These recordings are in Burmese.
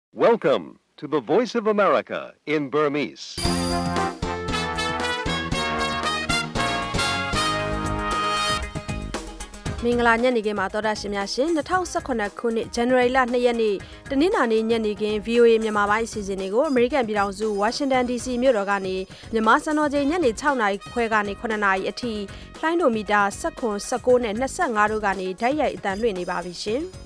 Welcome to the Voice of America in Burmese. ။မင်္ဂလာညနေခင်းမှာတော်တာရှင်များရှင်2018ခုနှစ် January လ2ရက်နေ့တနင်္လာနေ့ညနေခင်း VOA မြန်မာပိုင်းအစီအစဉ်တွေကို American ပြည်ထောင်စု Washington DC မြို့တော်ကနေမြန်မာစံတော်ချိန်ညနေ6နာရီခွဲကနေ9နာရီအထိလိုင်းဒိုမီတာ19 19နဲ့25တို့ကနေဓာတ်ရိုက်အသံလွှင့်နေပါပြီရှင်။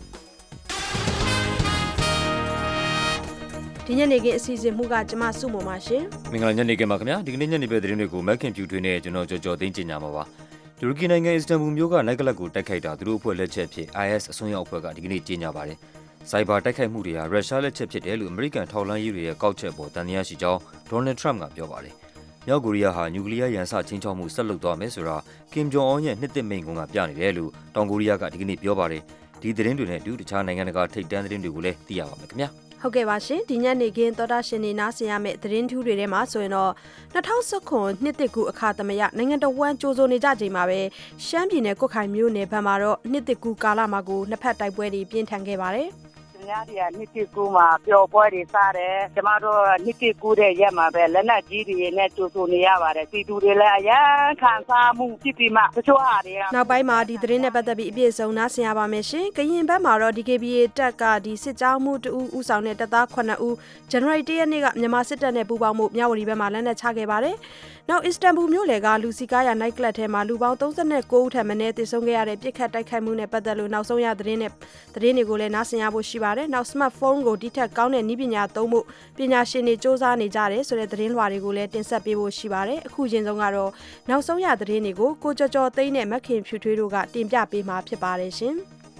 ဒီညနေခင်းအစီအစဉ်မှုကကျမစုမပါရှင်။မင်္ဂလာညနေခင်းပါခင်ဗျာ။ဒီကနေ့ညနေပဲသတင်းတွေကို Mac Computer နဲ့ကျွန်တော်ကြော်သိန်းကြီးညာမှာပါ။တူရကီနိုင်ငံအစ္စတန်ဘူမြို့ကနိုက်ကလပ်ကိုတိုက်ခိုက်တာသူတို့အဖွဲ့လက်ချက်ဖြစ် IS အစွန်းရောက်အဖွဲ့ကဒီကနေ့ကြေညာပါတယ်။စိုက်ဘာတိုက်ခိုက်မှုတွေဟာရုရှားလက်ချက်ဖြစ်တယ်လို့အမေရိကန်ထောက်လှမ်းရေးတွေရဲ့ကောက်ချက်ပေါ်တန်တရားရှိကြောင်းဒေါ်နယ်ထရမ့်ကပြောပါတယ်။မြောက်ကိုရီးယားဟာနျူကလ িয়ার ရန်စချင်းချောက်မှုဆက်လုပ်သွားမယ်ဆိုတာကင်ဂျုံအွန်ရဲ့နှစ်သက်မိန့်ခွန်းကပြနေတယ်လို့တောင်ကိုရီးယားကဒီကနေ့ပြောပါတယ်။ဒီသတင်းတွေနဲ့အတူတခြားနိုင်ငံတကာထိပ်တန်းသတင်းတွေကိုလည်းသိရပါမယ်ခင်ဗျာ။ဟုတ်ကဲ့ပါရှင်ဒီညနေခင်းသောတာရှင်နေနားဆင်ရမယ့်သတင်းထူးတွေထဲမှာဆိုရင်တော့2019နှစ်သစ်ကူအခါသမယနိုင်ငံတော်ဝန်ကြိုးစိုးနေကြချိန်မှာပဲရှမ်းပြည်နယ်ကွတ်ခိုင်မြို့နယ်ဘက်မှာတော့နှစ်သစ်ကူကာလမှာကိုနှစ်ဖက်တိုက်ပွဲတွေပြင်းထန်ခဲ့ပါတယ်များတွေကနှစ်တစ်ကူမှာပျော်ပွဲတွေစားတယ်ကျမတို့နှစ်တစ်ကူတဲ့ရက်မှာပဲလက်နက်ကြီးတွေနဲ့ကြိုးဆိုနေရပါတယ်စီတူတွေလည်းအရန်ခံစားမှုဖြစ်ပြီးမှတချို့ဟာတွေကနောက်ပိုင်းမှာဒီသတင်းနဲ့ပတ်သက်ပြီးအပြည့်အစုံနားဆင်ရပါမယ်ရှင်ကရင်ဘက်မှာတော့ DKBA တက်ကဒီစစ်ကြောင်းမှုတူဦးဆောင်တဲ့တပ်သား9ဦး January 1ရက်နေ့ကမြန်မာစစ်တပ်နဲ့ပူးပေါင်းမှုမြဝတီဘက်မှာလက်နက်ချခဲ့ပါတယ်နောက်အစ္စတန်ဘူမြို့လေကလူစီကားရနိုင်ကလပ်ထဲမှာလူပေါင်း39ဦးထပ်မံသေဆုံးခဲ့ရတဲ့ပြစ်ခတ်တိုက်ခိုက်မှုနဲ့ပတ်သက်လို့နောက်ဆုံးရသတင်းတွေကိုလည်းနားဆင်ရဖို့ရှိပါတယ်နောက် smartphone ကိုဒီထက်ကောင်းတဲ့နည်းပညာသုံးဖို့ပညာရှင်တွေစ조사နေကြတယ်ဆိုတဲ့သတင်းလွှာတွေကိုလည်းတင်ဆက်ပေးဖို့ရှိပါတယ်အခုချင်းဆုံးကတော့နောက်ဆုံးရသတင်းတွေကိုကိုကြော်သိန်းနဲ့မခင်ဖြူထွေးတို့ကတင်ပြပေးမှာဖြစ်ပါတယ်ရှင်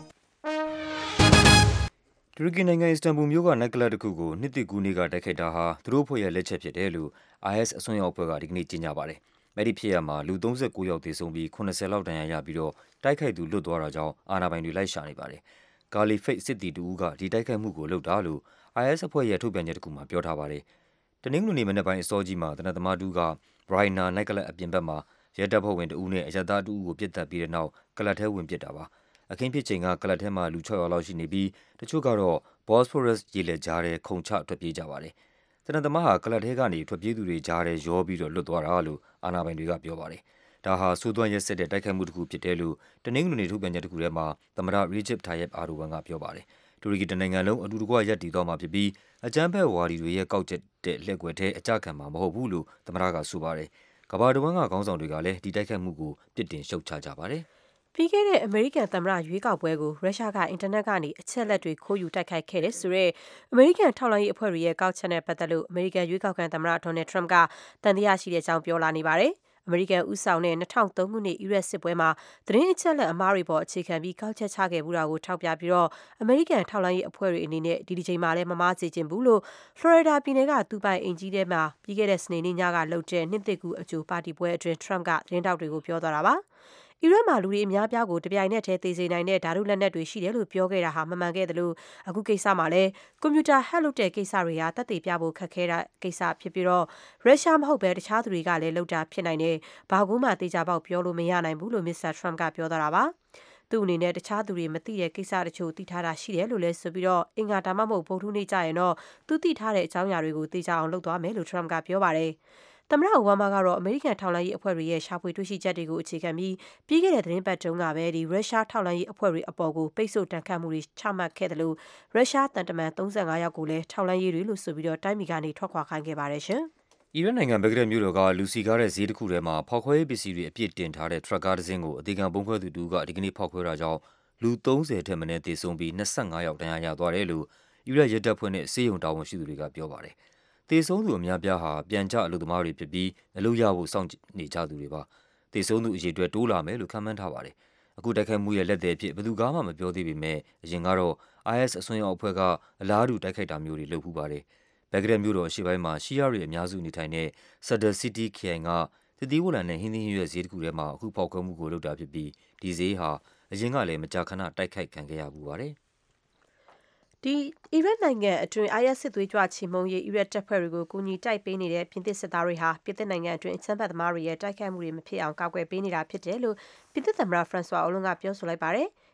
တူရကီနိုင်ငံအစ္စတန်ဘူမြို့ကနိုက်ကလပ်တစ်ခုကိုနှစ်သစ်ကူးနေ့ကတိုက်ခိုက်တာဟာသူတို့ဖွဲ့ရဲ့လက်ချက်ဖြစ်တယ်လို့ IS အစွန်းရောက်အဖွဲ့ကဒီကနေ့ကြေညာပါတယ်။အဲ့ဒီဖြစ်ရမှာလူ39ယောက်သေဆုံးပြီး80လောက်ဒဏ်ရာရပြီးတော့တိုက်ခိုက်သူလွတ်သွားတာကြောင့်အာဏာပိုင်တွေလိုက်ရှာနေပါတယ်။ဂါလီဖိတ်စစ်တီတူကဒီတိုက်ခိုက်မှုကိုလုပ်တာလို့ IS အဖွဲ့ရဲ့ထုတ်ပြန်ချက်တစ်ခုမှာပြောထားပါတယ်။တနင်္ဂနွေနေ့မနက်ပိုင်းအစောကြီးမှာတနက်သမားတူကဘရိုင်နာနိုက်ကလပ်အပြင်ဘက်မှာရဲတပ်ဖွဲ့ဝင်တဦးနဲ့အရသားတူကိုပြစ်တက်ပြီးတဲ့နောက်ကလပ်ထဲဝင်ပစ်တာပါ။အခင်းဖြစ်ချိန်ကကလပ်ထဲမှာလူ600လောက်ရှိနေပြီးတချို့ကတော့ Bosphorus ရေလက်ကြားထဲခုန်ချထွက်ပြေးကြပါတယ်။တနက်သမားဟာကလပ်ထဲကနေထွက်ပြေးသူတွေကြားထဲရောပြီးတော့လွတ်သွားတာလို့အာဏာပိုင်တွေကပြောပါတယ်။ဒါဟာစိုးသွမ်းရက်စက်တဲ့တိုက်ခိုက်မှုတစ်ခုဖြစ်တယ်လို့တနင်္ဂနွေနေ့ထုတ်ပြန်ချက်တစ်ခုထဲမှာသမ္မတ Recep Tayyip Erdogan ကပြောပါတယ်။တူရကီနိုင်ငံလုံးအတူတကွရပ်တည်သွားမှာဖြစ်ပြီးအကြမ်းဖက်ဝါဒီတွေရဲ့ကောက်ချက်တဲ့လက်ွယ်ထဲအကြခံမှာမဟုတ်ဘူးလို့သမ္မတကဆိုပါတယ်။ကမ္ဘာတဝန်းကခေါင်းဆောင်တွေကလည်းဒီတိုက်ခိုက်မှုကိုပြစ်တင်ရှုတ်ချကြပါတယ်။ပြီးခဲ့တဲ့အမေရိကန်သမ္မတရွေးကောက်ပွဲကိုရုရှားကအင်တာနက်ကနေအချက်လက်တွေခိုးယူတိုက်ခိုက်ခဲ့တဲ့ဆိုတော့အမေရိကန်ထောက်လှမ်းရေးအဖွဲ့တွေရဲ့ကောက်ချက်နဲ့ပတ်သက်လို့အမေရိကန်ရွေးကောက်ခံသမ္မတဒေါ်နယ်ထရမ့်ကတန်တရားရှိတဲ့အကြောင်းပြောလာနေပါတယ်။အမေရိကန်ဦးဆောင်တဲ့2003ခုနှစ်အီရတ်စစ်ပွဲမှာသတင်းအချက်လက်အမှားတွေပေါ်အခြေခံပြီးကောက်ချက်ချခဲ့မှုတာကိုထောက်ပြပြီးတော့အမေရိကန်ထောက်လှမ်းရေးအဖွဲ့တွေအနေနဲ့ဒီချိန်မှာလည်းမမားစေချင်ဘူးလို့ဖလော်ရီဒါပြည်နယ်ကသူပိုင်အင်ကြီးထဲမှာပြီးခဲ့တဲ့စနေနေ့ညကလှုပ်တဲ့နှစ်သစ်ကူအကြိုပါတီပွဲအတွင်းထရမ့်ကသတင်းတောက်တွေကိုပြောသွားတာပါ။အီရတ်မှာလူတွေအများပြားကိုတပြိုင်နက်တည်းသေစေနိုင်တဲ့ဓာတုလက်နက်တွေရှိတယ်လို့ပြောခဲ့တာဟာမမှန်ခဲ့တယ်လို့အခုကိစ္စမှာလည်းကွန်ပျူတာဟက်လုပ်တဲ့ကိစ္စတွေဟာသက်သေပြဖို့ခက်ခဲတဲ့ကိစ္စဖြစ်ပြီးတော့ရုရှားမဟုတ်ပဲတခြားသူတွေကလည်းလုပ်တာဖြစ်နိုင်တယ်။ဘာကူမှသေချာပေါက်ပြောလို့မရနိုင်ဘူးလို့မစ္စတာထရမ့်ကပြောသွားတာပါ။သူ့အနေနဲ့တခြားသူတွေမသိတဲ့ကိစ္စတချို့သိထားတာရှိတယ်လို့လည်းဆိုပြီးတော့အင်္ဂါဒါမှမဟုတ်ဗုဒ္ဓနေ့ကျရင်တော့သူသိထားတဲ့အကြောင်းအရာတွေကိုသိကြအောင်လုပ်သွားမယ်လို့ထရမ့်ကပြောပါတယ်။သမ္မတအိုဘားမားကတော့အမေရိကန်ထောက်လှမ်းရေးအဖွဲ့တွေရဲ့ရှာဖွေတွေ့ရှိချက်တွေကိုအခြေခံပြီးပြီးခဲ့တဲ့သတင်းပတ်တုန်းကပဲရုရှားထောက်လှမ်းရေးအဖွဲ့တွေအပေါ်ကိုပိတ်ဆို့တန်ခတ်မှုတွေချမှတ်ခဲ့တယ်လို့ရုရှားတန်တမန်35ယောက်ကိုလည်းထောက်လှမ်းရေးတွေလို့ဆိုပြီးတော့တိုင်းပြည်ကနေထွက်ခွာခိုင်းခဲ့ပါတယ်ရှင်။အီရတ်နိုင်ငံဘဂ္ဂဒက်မြို့တော်ကလူစီကားတဲ့ဈေးတစ်ခုထဲမှာဖောက်ခွဲရေးပစ္စည်းတွေအပြည့်တင်ထားတဲ့ထရပ်ကားတစ်စင်းကိုအသေးခံပုံခွဲသူတူကဒီကနေ့ဖောက်ခွဲတာကြောင့်လူ30ထက်မနည်းသေဆုံးပြီး25ယောက်ဒဏ်ရာရသွားတယ်လို့အီရတ်ရဲတပ်ဖွဲ့နဲ့စေယုံတာဝန်ရှိသူတွေကပြောပါတယ်။သေဆုံးသူအများပြားဟာပြန်ကျအလုပ်သမားတွေဖြစ်ပြီးအလုပ်ရဖို့စောင့်နေကြသူတွေပါသေဆုံးသူအရေအတွက်တိုးလာမယ်လို့ခန့်မှန်းထားပါတယ်အခုတိုက်ခိုက်မှုရဲ့လက်သည်အဖြစ်ဘယ်သူကမှမပြောသေးပေမဲ့အရင်ကတော့ IS အစွန်းရောက်အဖွဲ့ကအလားတူတိုက်ခိုက်တာမျိုးတွေလုပ်ဖူးပါတယ်ဘဂ္ဂဒက်မြို့တော်အရှေ့ပိုင်းမှာရှီယာတွေအများစုနေထိုင်တဲ့ Sadr City ခရိုင်ကသစ်သီးဝလံနဲ့ဟင်းသီးဟင်းရွက်ဈေးတစ်ခုထဲမှာအခုဖောက်ခွဲမှုကိုလုပ်တာဖြစ်ပြီးဒီဈေးဟာအရင်ကလည်းမကြာခဏတိုက်ခိုက်ခံခဲ့ရပူပါတယ်ဒီအီရတ်နိုင်ငံအတွင်း IS စစ်သွေးကြွချီမှုန်းရေးအီရတ်တပ်ဖွဲ့တွေကိုကူညီတိုက်ပေးနေတဲ့ပြင်သစ်စစ်သားတွေဟာပြင်သစ်နိုင်ငံအတွင်းအကြမ်းဖက်သမားတွေရဲ့တိုက်ခိုက်မှုတွေမဖြစ်အောင်ကာကွယ်ပေးနေတာဖြစ်တယ်လို့ပြင်သစ်သမ္မတဖရန်ဆွာအိုလွန်းကပြောဆိုလိုက်ပါတယ်။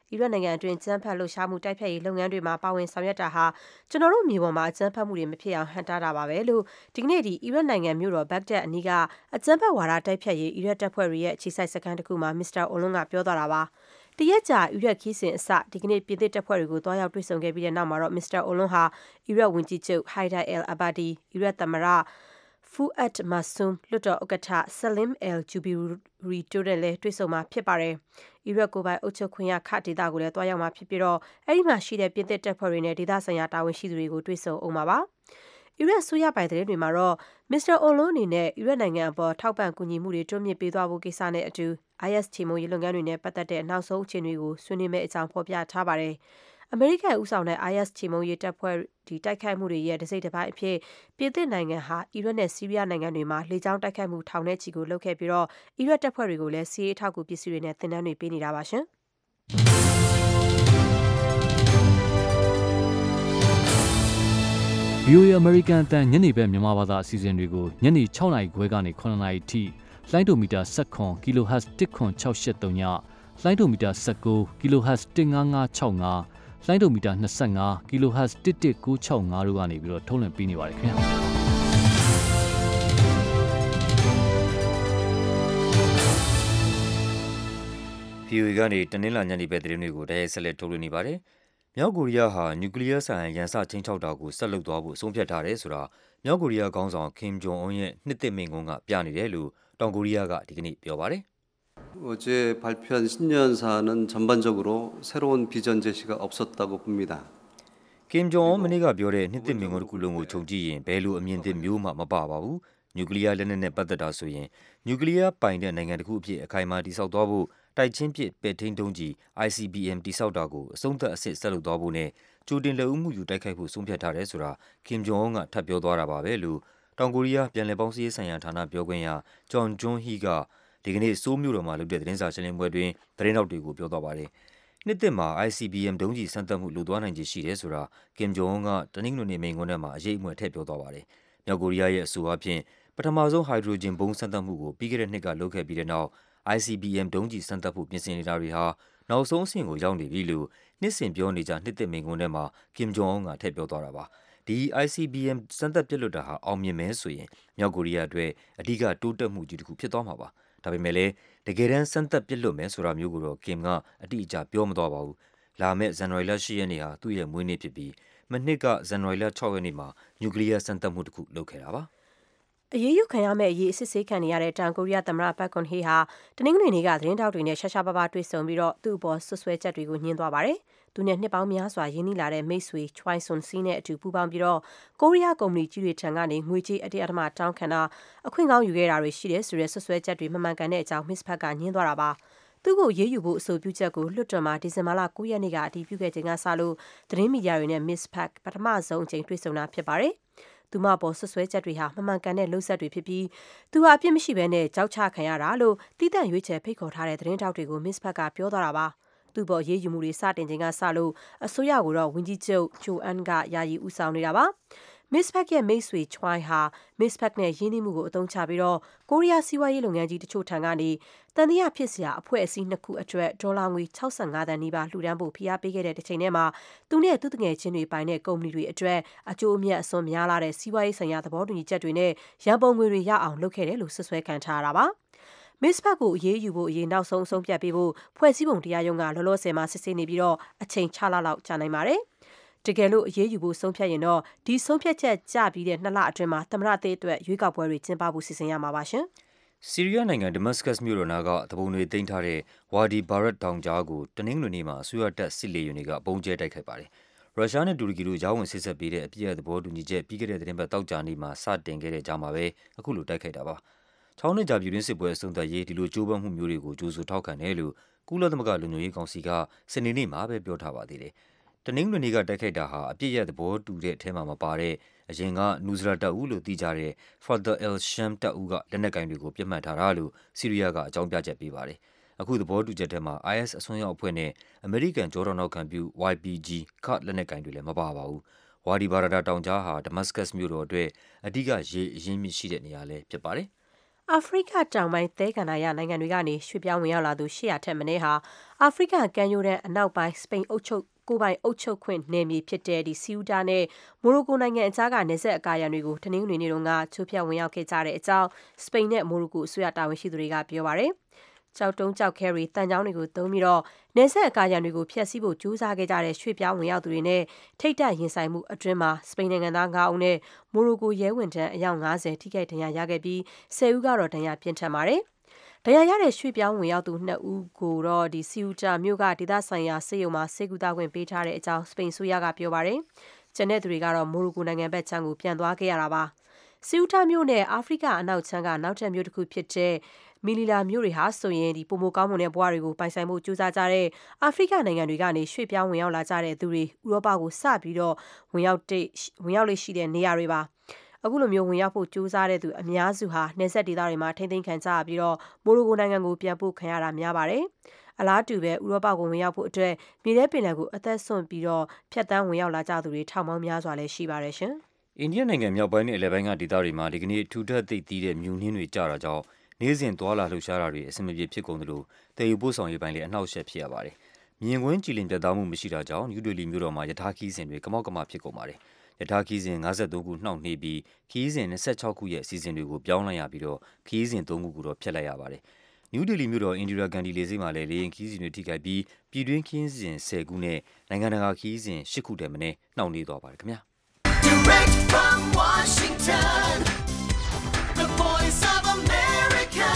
အီရတ်နိုင်ငံအတွင်းအကြမ်းဖက်လှုပ်ရှားမှုတိုက်ဖျက်ရေးလုပ်ငန်းတွေမှာပါဝင်ဆောင်ရွက်တာဟာကျွန်တော်တို့မြေပေါ်မှာအကြမ်းဖက်မှုတွေမဖြစ်အောင်ဟန့်တားတာပါပဲလို့ဒီကနေ့အီရတ်နိုင်ငံမြို့တော်ဘဂ္ဂဒက်အနီးကအကြမ်းဖက်ဝါဒတိုက်ဖျက်ရေးအီရတ်တပ်ဖွဲ့တွေရဲ့အခြေစိုက်စခန်းတစ်ခုမှာမစ္စတာအိုလွန်ကပြောသွားတာပါတရက်ကြာအီရတ်ခီးစဉ်အစဒီကနေ့ပြည်သစ်တပ်ဖွဲ့တွေကိုတွားရောက်တွေ့ဆုံခဲ့ပြီးတဲ့နောက်မှာတော့မစ္စတာအိုလွန်ဟာအီရတ်ဝန်ကြီးချုပ်ဟိုင်ဒါအယ်အဘာဒီအီရတ်သမ္မတFuad Masum လွှတ်တော်ဥက္ကဋ္ဌ Salim al-Jubeiri တို့နဲ့လည်းတွေ့ဆုံမှာဖြစ်ပါတယ်။အီရတ်ကိုယ်ပိုင်အုပ်ချုပ်ခွင့်ရခဒေသကိုလည်းတွားရောက်မှာဖြစ်ပြီးတော့အဲဒီမှာရှိတဲ့ပြည်သစ်တပ်ဖွဲ့တွေနဲ့ဒေသဆိုင်ရာတာဝန်ရှိသူတွေကိုတွေ့ဆုံအောင်မှာပါ။အီရတ်အစိုးရပိုင်သတင်းတွေမှာတော့မစ္စတာအိုလွန်အနေနဲ့အီရတ်နိုင်ငံအပေါ်ထောက်ပံ့ကူညီမှုတွေတိုးမြင့်ပေးသွားဖို့ကိစ္စနဲ့အတူ IS ချေမှုန်းရေးလုပ်ငန်းတွေနဲ့ပတ်သက်တဲ့နောက်ဆုံးအခြေအနေကိုဆွေးနွေးမယ့်အကြောင်းဖော်ပြထားပါတယ်။အမေရိကန်ဦးဆောင်တဲ့ IS ချေမှုန်းရေးတပ်ဖွဲ့တိုက်ခိုက်မှုတွေရဲ့တစိမ့်တစ်ပိုင်းအဖြစ်ပြည်သစ်နိုင်ငံဟာအီရတ်နဲ့ဆီးရီးယားနိုင်ငံတွေမှာလေကြောင်းတိုက်ခိုက်မှုထောင်နဲ့ချီကိုလုပ်ခဲ့ပြီးတော့အီရတ်တပ်ဖွဲ့တွေကိုလည်းစီးရေးထောက်ကူပစ္စည်းတွေနဲ့သင်တန်းတွေပေးနေတာပါရှင်။ VOA American အသံညနေဘက်မြန်မာဘာသာအစီအစဉ်တွေကိုညနေ6:00 နာရီခွဲကနေ9:00 နာရီထိလိုင်းဒိုမီတာ19 kHz 10683ညလိုင်းဒိုမီတာ19 kHz 15565လိုင်းဒိုမီတာ25 kHz 11965တို့ကနေပြီးတော့ထုတ်လွှင့်ပေးနေပါတယ်ခင်ဗျာ။ VOA ကနေတနင်္လာညနေပဲသတင်းတွေကိုတရိုက်ဆက်လက်ထုတ်လွှင့်နေပါတယ်။မြောက်ကိုရီးယားဟာနျူကလ িয়ার ဆိုင်ရာရန်စချင်းချောက်တာကိုဆက်လုပ်သွားဖို့ဆုံးဖြတ်ထားတယ်ဆိုတာမြောက်ကိုရီးယားခေါင်းဆောင်ကင်ဂျုံအွန်းရဲ့နှစ်သစ်မိန့်ခွန်းကပြနေတယ်လို့တောင်ကိုရီးယားကဒီကနေ့ပြောပါတယ် 어제 발표한 신년사는 전반적으로 새로운 비전 제시가 없었다고 봅니다. ကင်ဂျုံအွန်းမနေ့ကပြောတဲ့နှစ်သစ်မိန့်ခွန်းတစ်ခုလုံးကိုခြုံကြည့်ရင်ဘယ်လိုအမြင်သစ်မျိုးမှမပါပါဘူး။နျူကလ িয়ার လက်နက်နဲ့ပတ်သက်တာဆိုရင်နျူကလ িয়ার ပိုင်တဲ့နိုင်ငံတစ်ခုအဖြစ်အခိုင်အမာတည်ဆောက်သွားဖို့တိုက်ချင်းပစ်ပဲ့ထိန်းဒုံးကျည် ICBM တည်ဆောက်တာကိုအဆုံးသတ်အဆင့်ဆက်လုပ်သွားဖို့နဲ့ကြိုတင်လက်ဦးမှုယူတိုက်ခိုက်ဖို့ဆုံးဖြတ်ထားတယ်ဆိုတာကင်ဂျုံအွန်းကထပ်ပြောသွားတာပါပဲလို့တောင်ကိုရီးယားပြန်လည်ပေါင်းစည်းရေးဆိုင်ရာဌာနပြောခွင့်ရဂျွန်ဂျွန်းဟီကဒီကနေ့ဆိုးမြို့တော်မှာလုပ်တဲ့သတင်းစာရှင်းလင်းပွဲတွင်သတင်းထောက်တွေကိုပြောသွားပါတယ်။နှစ်သစ်မှာ ICBM ဒုံးကျည်စမ်းသပ်မှုလုပ်သွားနိုင်ခြေရှိတယ်ဆိုတာကင်ဂျုံအွန်းကတနင်္ဂနွေနေ့မိန့်ခွန်းထဲမှာအရေးအမွယ်ထည့်ပြောသွားပါတယ်။မြောက်ကိုရီးယားရဲ့အဆိုအဖြစ်ပထမဆုံးဟိုက်ဒရိုဂျင်ဘုံးစမ်းသပ်မှုကိုပြီးခဲ့တဲ့နှစ်ကလုပ်ခဲ့ပြီးတဲ့နောက် ICBM ဒုံးကျည်စမ်းသပ်ဖို့ပြင်ဆင်နေတာတွေဟာနောက်ဆုံးအဆင့်ကိုရောက်နေပြီလို့နှစ်စဉ်ပြောနေကြနှစ်သစ်မိန့်ခွန်းထဲမှာကင်ဂျုံအွန်းကထည့်ပြောသွားတာပါ။ဒီ ICBM စမ်းသပ်ပစ်လွှတ်တာဟာအောင်မြင်မယ်ဆိုရင်မြောက်ကိုရီးယားအတွက်အဓိကတိုးတက်မှုကြီးတစ်ခုဖြစ်သွားမှာပါ။ဒါပေမဲ့လည်းတကယ်တမ်းစမ်းသပ်ပစ်လွှတ်မယ်ဆိုတာမျိုးကိုတော့ကင်ကအတိအကျပြောမသွားပါဘူး။လာမယ့်ဇန်နဝါရီလ10ရက်နေ့ဟာသူ့ရဲ့မွေးနေ့ဖြစ်ပြီးမနှစ်ကဇန်နဝါရီလ6ရက်နေ့မှာနျူကလ িয়ার စမ်းသပ်မှုတစ်ခုလုပ်ခဲ့တာပါ။အရေးယူခံရမယ့်အရေးအစစ်ဆေးခံနေရတဲ့တောင်ကိုရီးယားသမ္မတဘက်ကွန်ဟေးဟာတနင်္ဂနွေနေ့ကသတင်းထောက်တွေနဲ့ရှာရှာပါပါတွေ့ဆုံပြီးတော့သူ့အပေါ်ဆွဆွဲချက်တွေကိုညှင်းသွားပါတယ်။သူနဲ့နှစ်ပေါင်းများစွာရင်းနှီးလာတဲ့မိတ်ဆွေချွိုင်ဆွန်စီနဲ့အတူပူးပေါင်းပြီးတော့ကိုရီးယားကုမ္ပဏီကြီးတွေထံကနေငွေကြေးအတင်းအဓမ္မတောင်းခံတာအခွင့်ကောင်းယူခဲ့တာတွေရှိတယ်ဆိုတဲ့ဆွဆွဲချက်တွေမမှန်ကန်တဲ့အကြောင်းမစ္စဖက်ကညှင်းသွားတာပါ။သူ့ကိုရေးယူဖို့အဆိုပြုချက်ကိုလွှတ်တော်မှာဒီဇင်ဘာလ9ရက်နေ့ကအတည်ပြုခဲ့ချိန်ကစလို့သတင်းမီဒီယာတွေနဲ့မစ္စဖက်ပထမဆုံးအကြိမ်တွေ့ဆုံတာဖြစ်ပါတယ်။သူမပေါ်ဆွဆွဲချက်တွေဟာမမှန်ကန်တဲ့လုပ်ဆက်တွေဖြစ်ပြီးသူဟာအပြစ်မရှိဘဲနဲ့ကြောက်ချခံရတာလို့တီးတန့်ရွေးချယ်ဖိတ်ခေါ်ထားတဲ့သတင်းတောက်တွေကိုမစ္စဖက်ကပြောသွားတာပါသူ့ပေါ်ရေးယူမှုတွေစတင်ချိန်ကစလို့အစိုးရကိုတော့ဝန်ကြီးချုပ်ဂျိုအန်ကယာယီဦးဆောင်နေတာပါမစ္စဖက်ရဲ့မိတ်ဆွေချွိုင်းဟာမစ္စဖက်နဲ့ရင်းနှီးမှုကိုအသုံးချပြီးတော့ကိုရီးယားစီးပွားရေးလုပ်ငန်းကြီးတချို့ထံကနေတန်တရားဖြစ်စရာအဖွဲ့အစည်းနှစ်ခုအတွက်ဒေါ်လာငွေ65သန်းနီးပါးလှူဒန်းဖို့ဖိအားပေးခဲ့တဲ့တစ်ချိန်တည်းမှာသူနဲ့သူ့တငယ်ချင်းတွေပိုင်တဲ့ကုမ္ပဏီတွေအတွက်အကျိုးအမြတ်အစွန်းများလာတဲ့စီးပွားရေးဆိုင်ရာသဘောတူညီချက်တွေနဲ့ရန်ပုံငွေတွေရအောင်လုပ်ခဲ့တယ်လို့ဆွဆွဲခံထားရတာပါမစ္စဖက်ကိုအရေးယူဖို့အရေးနောက်ဆုံးအဆုံးဖြတ်ပေးဖို့ဖွဲ့စည်းပုံတရားရုံးကလောလောဆယ်မှာစစ်ဆေးနေပြီးတော့အချိန်6လလောက်ကြာနိုင်ပါတယ်တကယ်လို့အရေးယူဖို့ဆုံးဖြတ်ရင်တော့ဒီဆုံးဖြတ်ချက်ကျပြီးတဲ့2လအတွင်းမှာသမ္မတအသစ်အတွက်ရွေးကောက်ပွဲတွေကျင်းပဖို့စီစဉ်ရမှာပါရှင်။ဆီးရီးယားနိုင်ငံဒမတ်စကတ်မြို့တော်နာကတပုံတွေတင်ထားတဲ့ဝါဒီဘာရတ်တောင်ကြားကိုတနင်္ဂနွေနေ့မှာအစိုးရတပ်စစ်လေယာဉ်တွေကပုံကျဲတိုက်ခိုက်ပါတယ်။ရုရှားနဲ့တူရကီတို့ကြားဝင်စစ်ဆက်ပေးတဲ့အပြည့်အသဘောတူညီချက်ပြီးခဲ့တဲ့သတင်းပတ်တောက်ကြနေ့မှာစတင်ခဲ့တဲ့ကြားမှာပဲအခုလိုတိုက်ခိုက်တာပါ။6နှစ်ကြာပြည်တွင်းစစ်ပွဲအဆုံးသတ်ရေးဒီလိုကြိုးပမ်းမှုမျိုးတွေကိုကြိုးဆိုထောက်ခံတယ်လို့ကုလသမဂ္ဂလူမျိုးရေးကောင်စီကစနေနေ့မှာပဲပြောထားပါသေးတယ်။တနင်္ဂနွေနေ့ကတိုက်ခိုက်တာဟာအပြည့်ရသဘောတူတဲ့အထဲမှာမပါတဲ့အရင်ကနူဇရာတပ်ဦးလို့သိကြတဲ့ Fatah al-Sham တပ်ဦးကလက်နက်ကင်တွေကိုပြစ်မှတ်ထားတာလို့ဆီးရီးယားကအကြောင်းပြချက်ပေးပါတယ်။အခုသဘောတူချက်ထဲမှာ IS အစွန်းရောက်အဖွဲ့နဲ့အမေရိကန်ကြောတော်နောက်ခံပြု YPG ကလက်နက်ကင်တွေလည်းမပါပါဘူး။ဝါဒီဘာရာဒါတောင်ကြားဟာဒမတ်စကတ်မြို့တော်အတွက်အဓိကရေအရင်းမြစ်ရှိတဲ့နေရာလည်းဖြစ်ပါတယ်။အာဖရိကတောင်ပိုင်းသဲကန္တာရနိုင်ငံတွေကနေရွှေ့ပြောင်းဝင်ရောက်လာသူ800ထက်မနည်းဟာအာဖရိကကမ်းရိုးတန်းအနောက်ပိုင်းစပိန်ကိုယ်ပိုင်အုပ်ချုပ်ခွင့်နယ်မြေဖြစ်တဲ့စီယူတာနဲ့မိုရိုကိုနိုင်ငံအကြားကနယ်စပ်အကာအရံတွေကိုတနင်္ဂနွေနေ့တုန်းကချိုးဖျက်ဝင်ရောက်ခဲ့ကြတဲ့အကြောင်းစပိန်နဲ့မိုရိုကိုအစိုးရတာဝန်ရှိသူတွေကပြောပါတယ်။ကြောက်တုံးကြောက်ခဲတွေတန်ကြောင်းတွေကိုသုံးပြီးနယ်စပ်အကာအရံတွေကိုဖျက်ဆီးဖို့ကြိုးစားခဲ့ကြတဲ့ရွှေ့ပြောင်းဝင်ရောက်သူတွေနဲ့ထိပ်တိုက်ရင်ဆိုင်မှုအတွင်းမှာစပိန်နိုင်ငံသား9ဦးနဲ့မိုရိုကိုရဲဝန်ထမ်းအယောက်50ထိခိုက်ဒဏ်ရာရခဲ့ပြီး10ဦးကတော့ဒဏ်ရာပြင်းထန်ပါတယ်။ဒဏ်ရာရတဲ့ရွှေ့ပြောင်းဝင်ရောက်သူ2ဦးကိုတော့စီယူတာမြို့ကဒေသဆိုင်ရာဆေးရုံမှာဆေးကုသခွင့်ပေးထားတဲ့အကြောင်းစပိန်ဆိုရကပြောပါတယ်။ကျန်တဲ့သူတွေကတော့မိုရိုကိုနိုင်ငံဘက်ခြမ်းကိုပြန်သွားခဲ့ရတာပါ။စီယူတာမြို့နဲ့အာဖရိကအနောက်ခြမ်းကနောက်ထပ်မြို့တစ်ခုဖြစ်တဲ့မီလီလာမြို့တွေဟာဆိုရင်ပုံမကောင်းမွန်တဲ့ဘဝတွေကိုပိုင်ဆိုင်မှုကြိုးစားကြတဲ့အာဖရိကနိုင်ငံတွေကနေရွှေ့ပြောင်းဝင်ရောက်လာကြတဲ့သူတွေဥရောပကိုစပြီးဝင်ရောက်လေ့ရှိတဲ့နေရာတွေပါအခုလိုမျိုးဝင်ရောက်ဖို့ကြိုးစားတဲ့သူအများစုဟာနယ်စပ်ဒေသတွေမှာထိမ့်သိမ်းခံကြရပြီးမိုရိုကိုနိုင်ငံကိုပြန်ပို့ခံရတာများပါတယ်အလားတူပဲဥရောပကိုဝင်ရောက်ဖို့အတွက်မြေထဲပင်လယ်ကိုအသက်ဆွန့်ပြီးဖြတ်တန်းဝင်ရောက်လာကြသူတွေထောင်ပေါင်းများစွာလည်းရှိပါတယ်ရှင်အိန္ဒိယနိုင်ငံမြောက်ပိုင်းနဲ့အလယ်ပိုင်းကဒေသတွေမှာဒီကနေ့ထူထပ်သိပ်သီးတဲ့မြူနှင်းတွေကျတာကြောင့်နေ့စဉ်သွာလာလှုပ်ရှားတာတွေအဆင်မပြေဖြစ်ကုန်သလိုတည်ယူပို့ဆောင်ရေးပိုင်းလည်းအနှောက်အယှက်ဖြစ်ရပါတယ်။မြင်ကွင်းကြည်လင်ပြတ်သားမှုမရှိတာကြောင့်နယူးဒေလီမြို့တော်မှာယထာခီးစဉ်တွေကမောက်ကမဖြစ်ကုန်ပါတယ်။ယထာခီးစဉ်53ခုနှောင့်နှေးပြီးခီးစဉ်26ခုရဲ့အစီအစဉ်တွေကိုပြောင်းလိုက်ရပြီးခီးစဉ်3ခုကိုတော့ဖျက်လိုက်ရပါတယ်။နယူးဒေလီမြို့တော်အင်ဒီရာဂန်ဒီလေဆိပ်မှာလည်းလေယာဉ်ခီးစဉ်တွေထိခိုက်ပြီးပြည်တွင်းခီးစဉ်10ခုနဲ့နိုင်ငံတကာခီးစဉ်10ခုတည်းမနဲ့နှောင့်နှေးသွားပါတယ်ခင်ဗျာ။ Direct from Washington, the voice of America,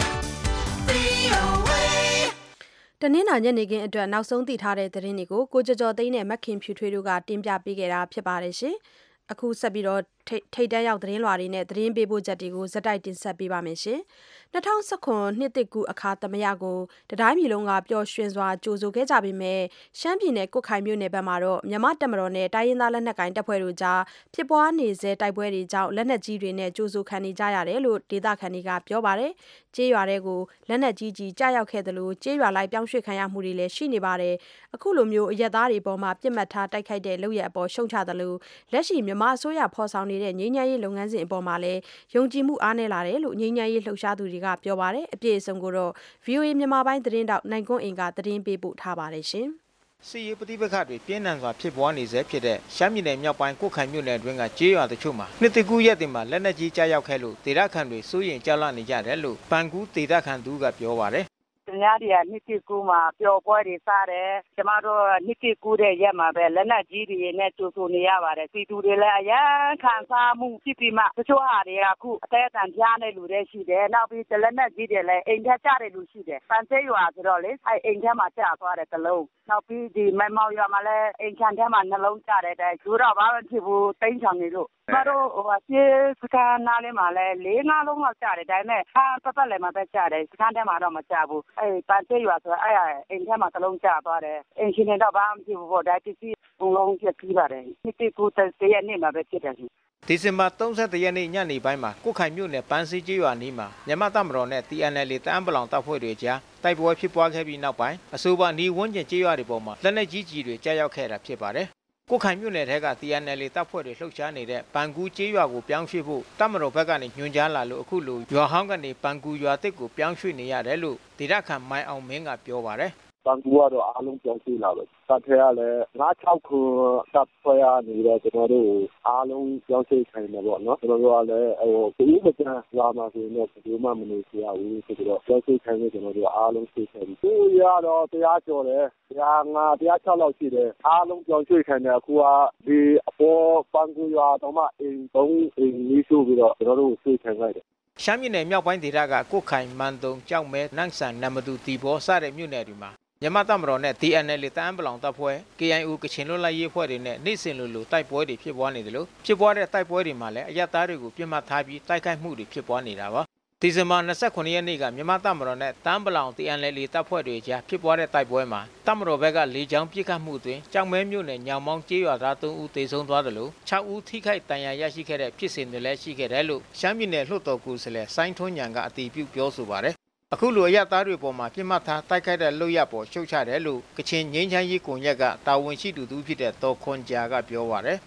VOA တနင်္လာညနေခင်းအတွက်နောက်ဆုံးသိထားတဲ့သတင်းတွေကိုကိုကျော်သိန်းနဲ့မခင်ဖြူထွေးတို့ကတင်ပြပေးခဲ့တာဖြစ်ပါတယ်ရှင်။အခုဆက်ပြီးထိတ်တန်းရောက်သတင်းလွှာတွေနဲ့သတင်းပေးပို့ချက်တွေကိုဇက်တိုက်တင်ဆက်ပေးပါမယ်ရှင်။2019နှစ်သစ်ကူးအခါသမယကိုတတိုင်းပြည်လုံးကပျော်ရွှင်စွာကြိုဆိုခဲ့ကြပေမဲ့ရှမ်းပြည်နယ်ကွတ်ခိုင်မြို့နယ်ဘက်မှာတော့မြန်မာတပ်မတော်နဲ့တိုင်းရင်းသားလက်နက်ကိုင်တပ်ဖွဲ့တို့ကြားဖြစ်ပွားနေဆဲတိုက်ပွဲတွေကြောင့်လက်နက်ကြီးတွေနဲ့ကြိုဆိုခံနေကြရတယ်လို့ဒေသခံတွေကပြောပါတယ်။ကြေးရွာတွေကိုလက်နက်ကြီးကြားရောက်ခဲ့တယ်လို့ကြေးရွာလိုက်ပြောင်းရွှေ့ခံရမှုတွေလည်းရှိနေပါတယ်။အခုလိုမျိုးအရက်သားတွေပေါ်မှာပြစ်မှတ်ထားတိုက်ခိုက်တဲ့လုပ်ရက်အပေါ်ရှုံချတယ်လို့လက်ရှိမြန်မာအစိုးရဖော်ဆောင်နေတဲ့ငြိမ်းချမ်းရေးလုပ်ငန်းစဉ်အပေါ်မှာလည်းယုံကြည်မှုအားနည်းလာတယ်လို့ငြိမ်းချမ်းရေးလှုပ်ရှားသူတွေကပြောပါတယ်အပြည့်အစုံကိုတော့ VOA မြန်မာပိုင်းသတင်းတောက်နိုင်ကွန်းအင်ကသတင်းပေးပို့ထားပါတယ်ရှင်စစ်ရေးပဋိပက္ခတွေပြင်းထန်စွာဖြစ်ပွားနေဆဲဖြစ်တဲ့ရှမ်းပြည်နယ်မြောက်ပိုင်းကွတ်ခိုင်မြို့နယ်အတွင်းကကြေးရွာတချို့မှာနှစ်တကူရက်တင်မှာလက်နက်ကြီးကြားရောက်ခဲ့လို့ဒေသခံတွေစိုးရိမ်ကြောက်လန့်နေကြတယ်လို့ပန်ကူးဒေသခံသူကပြောပါတယ်သူများတွေကနှစ်တိကူမှာပျော်ပွဲတွေစားတယ်ကျမတို့နှစ်တိကူတဲ့ရက်မှာပဲလက်နက်ကြီးတွေနဲ့ကြိုဆိုနေရပါတယ်စီတူတွေလည်းအရန်ခံစားမှုဖြစ်ပြီးမှတချို့ဟာတွေကအခုအသက်အတန်ပြားနေလူတွေရှိတယ်နောက်ပြီးလက်နက်ကြီးတွေလည်းအိမ်ထက်ကျတဲ့လူရှိတယ်ပန်သေးရွာဆိုတော့လေအိမ်ထဲမှာကျသွားတယ်တစ်လုံးနောက်ပြီးဒီမိုင်မောင်ရွာမှာလည်းအိမ်ချမ်းထဲမှာနှလုံးကျတဲ့တိုင်ကျိုးတော့ဘာမှဖြစ်ဘူးတိန့်ချောင်နေလို့ကျမတို့ကျေးစခန်းနားလေးမှာလည်း4-5လုံးလောက်ကျတယ်ဒါပေမဲ့ပတ်ပတ်လည်းမပဲကျတယ်စခန်းထဲမှာတော့မကျဘူးပန်သေးရွာဆိုအိမ်ထဲမှာတစ်လုံးကျသွားတယ်အိမ်ရှင်တွေတော့ဘာမှမဖြစ်ဘူးပေါ့ဒါပစ္စည်းဘုံလုံးပြပြီးပါတယ်နှစ်တိကူတဲ့ရက်နေ့မှာပဲဖြစ်တယ်ဒီဇင်ဘာ31ရက်နေ့ညနေပိုင်းမှာကွတ်ခိုင်မြို့နယ်ပန်းစည်းကျေးရွာနီးမှာမြန်မာတပ်မတော်နဲ့ TNLA တအန်းပလောင်တပ်ဖွဲ့တွေကြားတိုက်ပွဲဖြစ်ပွားခဲ့ပြီးနောက်ပိုင်းအဆိုပါနီးဝန်းကျင်ကျေးရွာတွေပေါ်မှာလက်နက်ကြီးတွေကြားရောက်ခဲ့တာဖြစ်ပါတယ်။ကွတ်ခိုင်မြို့နယ်ထဲက TNLA တပ်ဖွဲ့တွေလှုပ်ရှားနေတဲ့ပန်ကူးကျေးရွာကိုပြောင်းရွှေ့ဖို့တပ်မတော်ဘက်ကနေညွှန်ကြားလာလို့အခုလိုရွာဟောင်းကနေပန်ကူးရွာတစ်ကိုပြောင်းရွှေ့နေရတယ်လို့ဒေသခံမိုင်အောင်မင်းကပြောပါတယ်ပန်ကူကတော့အားလုံးပြောင်းရွှေ့လာပဲတပ်ထဲကလည်း9-6ခုတပ်ဖွဲ့ရနေတော့ကျွန်တော်တို့အားလုံးပြောင်းရွှေ့ခိုင်းတယ်ပေါ့နော်ကျွန်တော်တို့ကလည်းဒီမကျန်လာမှာဆိုရင်တော့ဘယ်မှမနေရဘူးဆိုတော့ပြောင်းရွှေ့ခိုင်းလို့ကျွန်တော်တို့အားလုံးရွှေ့ခိုင်းပြီသူရတော့တရားကျော်တယ်တရား6လောက်ရှိတယ်အားလုံးပြောင်းရွှေ့ခိုင်းတယ်အခုကဒီအပေါ်ပန်ကူရွာတော့မှအိမ်3အိမ်လေးရှိပြီးတော့ကျွန်တော်တို့ရွှေ့ခိုင်းလိုက်တယ်ရှမ်းပြည်နယ်မြောက်ပိုင်းဒေသကကွတ်ခိုင်မန်တုံကြောက်မဲနန့်ဆန်နမတူတီဘောစတဲ့မြို့နယ်တွေမှာမြန်မာတပ်မတော်နဲ့ TNLA တအန်းပလောင်တပ်ဖွဲ့ KIO ကချင်လွတ်လပ်ရေးအဖွဲ့တွေနဲ့နေ့စဉ်လိုတိုက်ပွဲတွေဖြစ်ပွားနေတယ်လို့ဖြစ်ပွားတဲ့တိုက်ပွဲတွေမှာလည်းအရပ်သားတွေကိုပြစ်မှတ်ထားပြီးတိုက်ခိုက်မှုတွေဖြစ်ပွားနေတာပါဒီဇင်ဘာ29ရက်နေ့ကမြန်မာတပ်မတော်နဲ့တအန်းပလောင် TNLA တပ်ဖွဲ့တွေကြားဖြစ်ပွားတဲ့တိုက်ပွဲမှာတပ်မတော်ဘက်ကလေကြောင်းပစ်ခတ်မှုတွင်ကြောက်မဲမြို့နယ်ညောင်မောင်းကျေးရွာသား3ဦးသေဆုံးသွားတယ်လို့6ဦးထိခိုက်ဒဏ်ရာရရှိခဲ့တဲ့ဖြစ်စဉ်တွေလည်းရှိခဲ့တယ်လို့ရှမ်းပြည်နယ်လွှတ်တော်ကိုယ်စားလှယ်စိုင်းထွန်းညံကအတည်ပြုပြောဆိုပါတယ်အခုလိုအရသားတွေပေါ်မှာပြစ်မှတ်ထားတိုက်ခိုက်တဲ့လုပ်ရပေါ်ရှုတ်ချတယ်လို့ကချင်ငြိမ်းချမ်းရေးကွန်ရက်ကတာဝန်ရှိသူဖြစ်တဲ့တော်ခွန်ကြာကပြောပါတယ်အထူးသ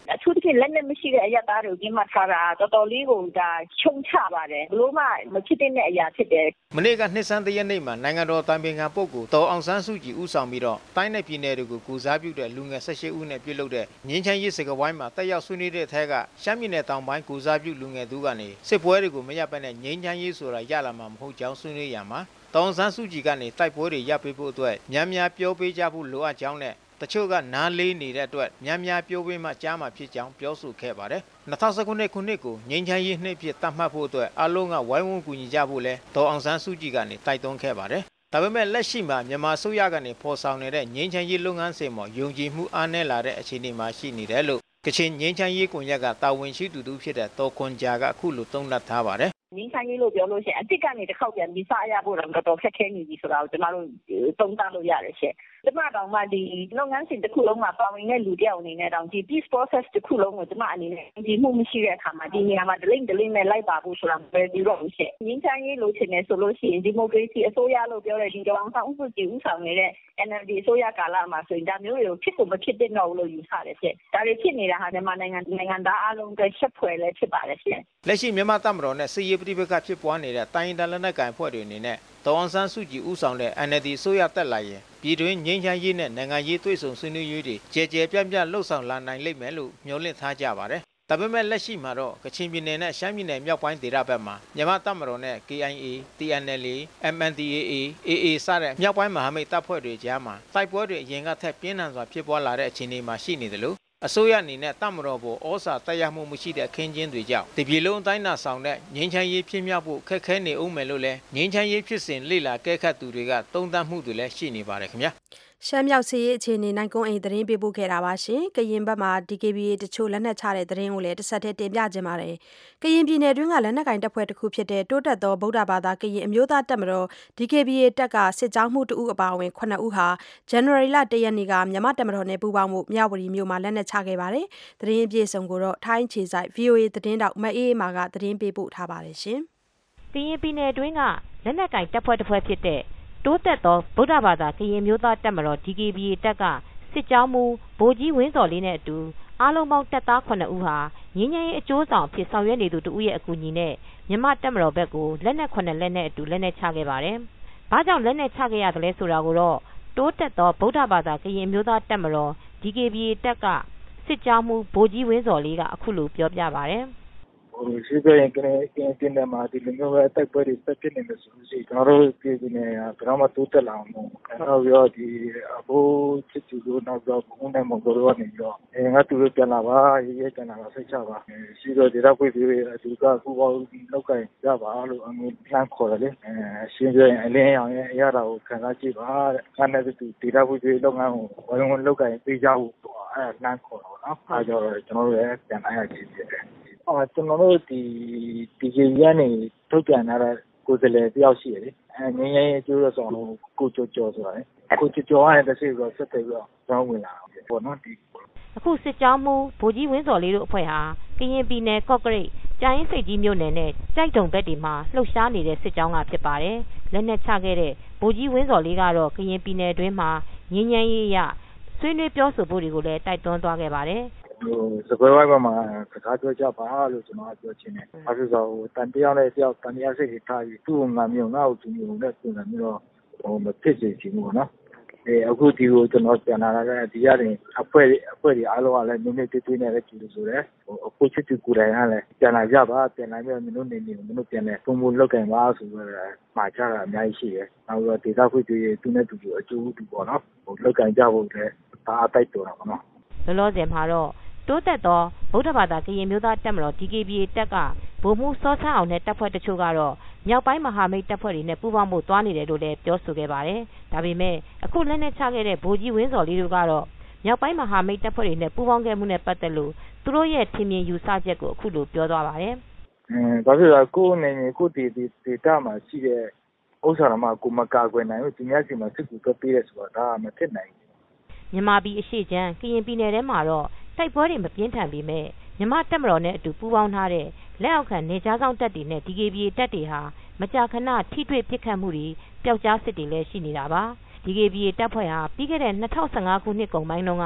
ဖြင့်လက်နဲ့မရှိတဲ့အရသားတွေကိုကျင်းပထားတာတော်တော်လေးကိုဒါချုံချပါတယ်ဘလို့မှမဖြစ်တဲ့အရာဖြစ်တယ်မနေ့ကနှစ်ဆန်းတရက်နေ့မှာနိုင်ငံတော်တိုင်ပင်ခံပုဂ္ဂိုလ်ဒေါ်အောင်ဆန်းစုကြည်ဦးဆောင်ပြီးတော့တိုင်းနယ်ပြည်နယ်တွေကိုကူစားပြုတဲ့လူငယ်18ဦးနဲ့ပြုလုပ်တဲ့ငြိမ်းချမ်းရေးစကားဝိုင်းမှာတက်ရောက်ဆွေးနွေးတဲ့အထက်ကရှမ်းပြည်နယ်တောင်ပိုင်းကူစားပြုလူငယ်သူကနေစစ်ပွဲတွေကိုမရပ်ဘဲနဲ့ငြိမ်းချမ်းရေးဆိုတာရလာမှာမဟုတ်ကြောင်းဆွေးနွေးရမှာဒေါ်အောင်ဆန်းစုကြည်ကနေတိုက်ပွဲတွေရပ်ပေးဖို့အတွက်များများပြောပေးကြဖို့လိုအပ်ကြောင်းနဲ့တချို့ကနားလေးနေတဲ့အတွက်များများပြောပေးမှကြားမှာဖြစ်ကြောင်းပြောဆိုခဲ့ပါတယ်2019ခုနှစ်ကိုငြိမ်းချမ်းရေးနှစ်ဖြစ်သတ်မှတ်ဖို့အတွက်အလုံးကဝိုင်းဝန်းကူညီကြဖို့လဲဒေါ်အောင်ဆန်းစုကြည်ကနေတိုက်တွန်းခဲ့ပါတယ်ဒါပေမဲ့လက်ရှိမှာမြန်မာအစိုးရကနေဖော်ဆောင်နေတဲ့ငြိမ်းချမ်းရေးလုပ်ငန်းစဉ်မှာယုံကြည်မှုအားနည်းလာတဲ့အခြေအနေမှာရှိနေတယ်လို့ကချင်ငြိမ်းချမ်းရေးကွန်ရက်ကတာဝန်ရှိသူတို့ဖြစ်တဲ့ဒေါ်ခွန်ဂျာကအခုလိုသုံးသပ်ထားပါတယ်ငင်းဆိုင်ရေးလို့ပြောလို့ရှိရင်အစ်စ်ကနေတစ်ခေါက်ပြန်ပြီးစားရဖို့တော့တော်တော်ခက်ခဲနေပြီဆိုတာကိုကျွန်တော်တို့သုံးသပ်လို့ရတယ်ရှင့်ကျမတောင်မှဒီလုပ်ငန်းစဉ်တစ်ခုလုံးမှာပါဝင်တဲ့လူတယောက်အနေနဲ့တောင်ဒီ peace process တစ်ခုလုံးကိုကျမအနေနဲ့ဒီမှုမရှိတဲ့အခါမှာဒီနေရာမှာဒလိမ့်နဲ့လိုက်ပါဖို့ဆိုတာပဲပြီးတော့ရှင့်ငင်းဆိုင်ရေးလို့ချင်တယ်ဆိုလို့ရှိရင်ဒီမိုကရေစီအစိုးရလို့ပြောတဲ့ဒီတောင်ဆောင်စုကြည်ဦးဆောင်နေတဲ့ NLD အစိုးရကာလမှာဆိုရင်ဒါမျိုးတွေကိုဖြစ်ကိုမဖြစ်တဲ့တော့လို့ယူဆတယ်ရှင့်ဒါတွေဖြစ်နေတာဟာမြန်မာနိုင်ငံသားအလုံးအတွက်ရှက်ဖွယ်လည်းဖြစ်ပါတယ်ရှင့်လက်ရှိမြန်မာတပ်မတော်နဲ့စစ်ရေးပဋိပက္ခဖြစ်ပွားနေတဲ့တိုင်းဒေသလက်နက်ကိုင်ဖွဲ့တွေအနေနဲ့ဒေါ်အောင်ဆန်းစုကြည်ဦးဆောင်တဲ့ NLD အစိုးရတက်လာရင်ပြည်တွင်းငြိမ်းချမ်းရေးနဲ့နိုင်ငံရေးတွေ့ဆုံဆွေးနွေးရေးတွေကြဲကြဲပြန့်ပြန့်လှုပ်ဆောင်လာနိုင်လိမ့်မယ်လို့မျှော်လင့်ထားကြပါတယ်။ဒါပေမဲ့လက်ရှိမှာတော့ကချင်ပြည်နယ်နဲ့ရှမ်းပြည်နယ်မြောက်ပိုင်းဒေသဘက်မှာမြန်မာတပ်မတော်နဲ့ KIA, TNLA, MNDAA, AA စတဲ့မြောက်ပိုင်းမဟာမိတ်တပ်ဖွဲ့တွေကြားမှာတိုက်ပွဲတွေအရင်ကထက်ပြင်းထန်စွာဖြစ်ပွားလာတဲ့အခြေအနေမှာရှိနေတယ်လို့အစိုးရအနေနဲ့တပ်မတော်ပေါ်ဩဇာတက်ရောက်မှုမရှိတဲ့အခင်းကျင်းတွေကြောင့်တပြည်လုံးအတိုင်းအတာဆောင်တဲ့ငြိမ်းချမ်းရေးဖြစ်မြောက်ဖို့ခက်ခဲနေဦးမယ်လို့လည်းငြိမ်းချမ်းရေးဖြစ်စဉ်လေ့လာကဲခတ်သူတွေကသုံးသပ်မှုတွေလည်းရှိနေပါတယ်ခင်ဗျာရှမ်းမြောက်စီရေးအခြေအနေနိုင်ကုန်းအိမ်သတင်းပေးပို့ခဲ့တာပါရှင်။ကရင်ဘက်မှာ DKBA တချို့လက်နက်ချတဲ့သတင်းကိုလည်းတစ်ဆက်တည်းတင်ပြခြင်းပါတယ်။ကရင်ပြည်နယ်တွင်းကလက်နက်ကင်တပ်ဖွဲ့တစ်ခုဖြစ်တဲ့တိုးတက်သောဗုဒ္ဓဘာသာကရင်အမျိုးသားတပ်မတော် DKBA တပ်ကစစ်ကြောင်းမှု2ဦးအပါအဝင်9ဦးဟာ January လ1ရက်နေ့ကမြန်မာတပ်မတော်နဲ့ပူးပေါင်းမှုမြဝတီမြို့မှာလက်နက်ချခဲ့ပါတယ်။သတင်းအပြည့်အစုံကိုတော့ထိုင်းခြေစိုက် VOA သတင်းတောက်မအေးမာကသတင်းပေးပို့ထားပါတယ်ရှင်။ကရင်ပြည်နယ်တွင်းကလက်နက်ကင်တပ်ဖွဲ့တစ်ဖွဲ့ဖြစ်တဲ့တိုးတက်သောဗုဒ္ဓဘာသာကရင်မျိုးသားတပ်မတော် DKBA တပ်ကစစ်ကြောင်းမူဗိုလ်ကြီးဝင်းစော်လေးနဲ့အတူအားလုံးပေါင်းတပ်သား9ဦးဟာငင်းငယ်ရေးအကျိုးဆောင်ဖြစ်ဆောင်ရွက်နေသူတို့ရဲ့အကူအညီနဲ့မြန်မာတပ်မတော်ဘက်ကိုလက်နက်9လက်နဲ့အတူလက်နက်ချခဲ့ပါတယ်။ဘာကြောင့်လက်နက်ချခဲ့ရတယ်လဲဆိုတာကိုတော့တိုးတက်သောဗုဒ္ဓဘာသာကရင်မျိုးသားတပ်မတော် DKBA တပ်ကစစ်ကြောင်းမူဗိုလ်ကြီးဝင်းစော်လေးကအခုလိုပြောပြပါတယ်။ရှိတဲ့ရင်ကင်းမှာဒီလိုမျိုးပဲတိုက်ပွဲတွေဆက်ဖြစ်နေလို့ဆိုရင်ကျွန်တော်တို့ပြည်နေဘယ်တော့မှတိုးတက်လာအောင်မို့နောက်ပြီးတော့ဒီအဖို့ချစ်သူတို့နောက်တော့ဘုန်းနဲ့မတော်တော့နေပြီးတော့ငါသူတို့ပြန်လာပါရေးပြန်လာစိတ်ချပါရှိတော့ဒီတော့ပြည်သူကခုပေါင်းလောက်ကင်ရပါလို့အမျိုးလှမ်းခေါ်တယ်လေရှင်းပြရင်အလင်းအောင်ရတာကိုခံစားကြည့်ပါတဲ့ခါနဲ့သူဒီတော့ပြည်လုပ်ငန်းကိုဝိုင်းဝန်းလောက်ကင်ပေးကြဖို့အဲ့လှမ်းခေါ်တော့နော်အားကြောင့်ကျွန်တော်တို့လည်းပြန်လာရကြည့်တယ်ကျွန်တော်တို့ဒီဂျီကနေထုတ်ပြန်လာတဲ့ကိုယ်စားလှယ်တယောက်ရှိတယ်ငင်းရဲကျိုးရဆောင်ကိုကျော်ဆိုတာလေကိုကျော်ရတဲ့စိတ်ကဆက်တယ်ပြီးတော့ကျောင်းဝင်လာတယ်ပေါ့နော်ဒီအခုစစ်ကြောင်းမူဗိုလ်ကြီးဝင်းစော်လေးတို့အဖွဲ့ဟာကရင်ပြည်နယ်ကော့ကရိတ်ကြာရင်စိတ်ကြီးမြို့နယ်နဲ့ကြိုက်တုံဘက်တွေမှာလှုပ်ရှားနေတဲ့စစ်ကြောင်းကဖြစ်ပါတယ်လက်နက်ချခဲ့တဲ့ဗိုလ်ကြီးဝင်းစော်လေးကတော့ကရင်ပြည်နယ်အတွင်းမှာငင်းငယ်ရေးရဆွေးနွေးပြောဆိုဖို့တွေကိုလည်းတိုက်တွန်းသွားခဲ့ပါတယ်စပွဲဝိုင်းမှာစကားပြောကြပါလို့ကျွန်တော်ပြောချင်တယ်။အဲဒါဆိုတန်တရားနဲ့တယောက်တန်တရားစိတ်ထားပြီးသူ့ငါမျိုးငါ့ကိုသူမျိုးနဲ့ပြန်လာပြီးတော့မဖြစ်စေချင်ဘူးနော်။အခုဒီကိုကျွန်တော်ပြန်လာတဲ့ဒီရရင်အဖွဲ့တွေအားလုံးကလည်းနည်းနည်းတွေ့နေတယ်ကြည့်လို့ဆိုတော့အခုချစ်သူကိုယ်တိုင်ကလည်းပြန်လာကြပါပြန်လာပြီးမင်းတို့နေမင်းတို့ပြန်လဲပုံမလောက်ကင်ပါဆိုတော့မှာကြတာအများကြီးရှိတယ်။နောက်တော့ဒေသခွင့်တွေသူနဲ့သူအကျိုးတူပေါ့နော်။လောက်ကင်ကြဖို့လည်းဒါအတိုက်တော်တာပေါ့နော်။လောလောဆယ်မှာတော့တိုးတက်သောဗုဒ္ဓဘာသာကရင်မျိုးသားတပ်မတော် DKBA တပ်ကဗိုလ်မှူးစောဆန်းအောင်နဲ့တပ်ဖွဲ့တချို့ကတော့မြောက်ပိုင်းမဟာမိတ်တပ်ဖွဲ့တွေနဲ့ပူးပေါင်းဖို့သွားနေတယ်လို့လည်းပြောဆိုခဲ့ပါတယ်။ဒါပေမဲ့အခုလက်နက်ချခဲ့တဲ့ဗိုလ်ကြီးဝင်းစော်လေးတို့ကတော့မြောက်ပိုင်းမဟာမိတ်တပ်ဖွဲ့တွေနဲ့ပူးပေါင်းခဲ့မှုနဲ့ပတ်သက်လို့သူတို့ရဲ့ထင်မြင်ယူဆချက်ကိုအခုလိုပြောသွားပါတယ်။ဘာဖြစ်လဲကိုယ်နေကိုဒီတာမှာရှိတဲ့ဥစ္စာမှာကိုမကာကွယ်နိုင်ဘူးဒီများစီမှာစစ်ကူတော့ပေးရဆိုတာဒါမဖြစ်နိုင်ဘူး။မြန်မာပြည်အရှိချမ်းကရင်ပြည်နယ်ထဲမှာတော့တိုက်ပွဲတွေမပြင်းထန်ပေမဲ့မြန်မာတပ်မတော်နဲ့အတူပူးပေါင်းထားတဲ့လက်အောက်ခံနေကြားဆောင်တပ်တွေနဲ့ DKBA တပ်တွေဟာမကြာခဏထိတွေ့ပစ်ခတ်မှုတွေပျောက်ကြားစစ်တွေလည်းရှိနေတာပါ။ DKBA တပ်ဖွဲ့ဟာပြီးခဲ့တဲ့2015ခုနှစ်ကုန်ပိုင်းတုန်းက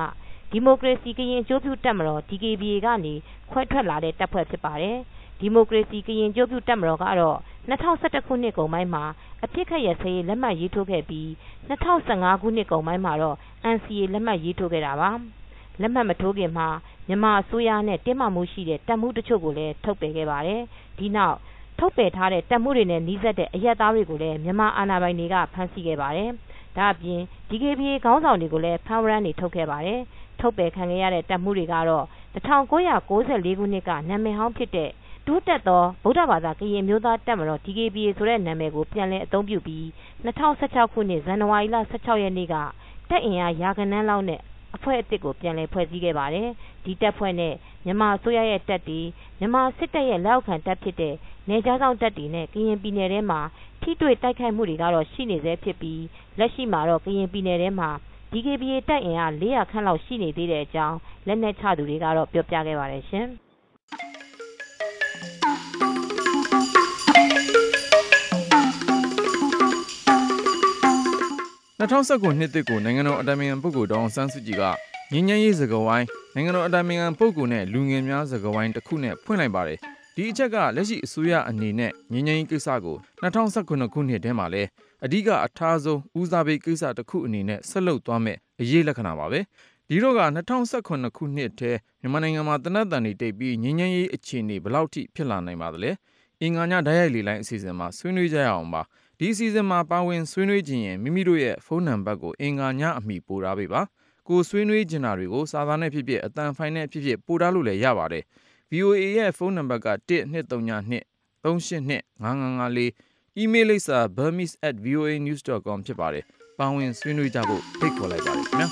ဒီမိုကရေစီကရင်ကျိုးပြုတက်မတော် DKBA ကနေခွဲထွက်လာတဲ့တပ်ဖွဲ့ဖြစ်ပါတယ်ဒီမိုကရေစီကရင်ကျိုးပြုတက်မတော်ကတော့2011ခုနှစ်ကုန်ပိုင်းမှာအပြစ်ခတ်ရစရေးလက်မှတ်ရေးထိုးခဲ့ပြီး2015ခုနှစ်ကုန်ပိုင်းမှာတော့ NCA လက်မှတ်ရေးထိုးခဲ့တာပါလက်မှတ်မထိုးခင်မှာမြန်မာအစိုးရနဲ့တင်းမာမှုရှိတဲ့တပ်မှုတချို့ကိုလည်းထုတ်ပယ်ခဲ့ပါတယ်ဒီနောက်ထုတ်ပယ်ထားတဲ့တပ်မှုတွေနဲ့နှီးစပ်တဲ့အရက်သားတွေကိုလည်းမြန်မာအာဏာပိုင်တွေကဖမ်းဆီးခဲ့ပါတယ်ဒါအပြင် DKBA ခေါင်းဆောင်တွေကိုလည်းဖမ်းဝရမ်းတွေထုတ်ခဲ့ပါတယ်ထုတ်ပယ်ခံခဲ့ရတဲ့တပ်မှုတွေကတော့1994ခုနှစ်ကနာမည်ဟောင်းဖြစ်တဲ့တိုးတက်သောဗုဒ္ဓဘာသာကရင်မျိုးသားတပ်မတော် DKBA ဆိုတဲ့နာမည်ကိုပြန်လည်အသုံးပြုပြီး2016ခုနှစ်ဇန်နဝါရီလ16ရက်နေ့ကတပ်အင်အားရာဂဏန်းလောက်နဲ့အဖွဲ့အသစ်ကိုပြန်လည်ဖွဲ့စည်းခဲ့ပါတယ်ဒီတပ်ဖွဲ့နဲ့မြန်မာအစိုးရရဲ့တပ်တွေမြန်မာစစ်တပ်ရဲ့လက်အောက်ခံတပ်ဖြစ်တဲ့နယ်ခြားစောင့်တပ်တွေနဲ့ကရင်ပြည်နယ်ထဲမှာထိတွေ့တိုက်ခိုက်မှုတွေကတော့ရှိနေဆဲဖြစ်ပြီးလက်ရှိမှာတော့ကရင်ပြည်နယ်ထဲမှာ DKBA တပ်အင်အား400ခန့်လောက်ရှိနေသေးတဲ့အကြောင်းလက်နက်ချသူတွေကတော့ပြောပြခဲ့ပါတယ်ရှင် 2019နှစ်သစ်ကိုနိုင်ငံတော်အတိုင်ပင်ခံပုဂ္ဂိုလ်ဒေါအောင်ဆန်းစုကြည်ကငြိမ်းချမ်းရေးစကားဝိုင်းနိုင်ငံတော်အတိုင်ပင်ခံပုဂ္ဂိုလ်နဲ့လူငယ်များစကားဝိုင်းတစ်ခုနဲ့ဖွင့်လိုက်ပါတယ်ဒီအချက်ကလက်ရှိအစိုးရအနေနဲ့ငြိမ်းချမ်းရေးကိစ္စကို2019ခုနှစ်ထဲမှာလဲအဓိကအထားဆုံးဦးစားပေးကိစ္စတစ်ခုအနေနဲ့ဆက်လုပ်သွားမယ်အရေးလက္ခဏာပါပဲဒီတော့က2019ခုနှစ်ထဲမြန်မာနိုင်ငံမှာတနက်တန်တွေတိတ်ပြီးငြိမ်းချမ်းရေးအခြေအနေဘယ်လောက်ထိဖြစ်လာနိုင်ပါသလဲအင်္ဂါညဓာတ်ရိုက်လေလိုင်းအစီအစဉ်မှာဆွေးနွေးကြရအောင်ပါဒီအစီအစဉ်မှာပါဝင်ဆွေးနွေးခြင်းရင်မိမိတို့ရဲ့ဖုန်းနံပါတ်ကိုအင်္ဂါညအမီပို့ထားပေးပါကိုဆွေးနွေးခြင်းတာတွေကိုစာသားနဲ့ဖြစ်ဖြစ်အတန်ဖိုင်နဲ့ဖြစ်ဖြစ်ပို့ထားလို့လည်းရပါတယ် VOA ရဲ့ဖုန်းနံပါတ်က12393825554 email လိပ်စာ burmese@voanews.com ဖြစ်ပါတယ်ပါဝင်ဆွေးနွေးကြဖို့ဖိတ်ခေါ်လိုက်ပါတယ်ခင်ဗျာ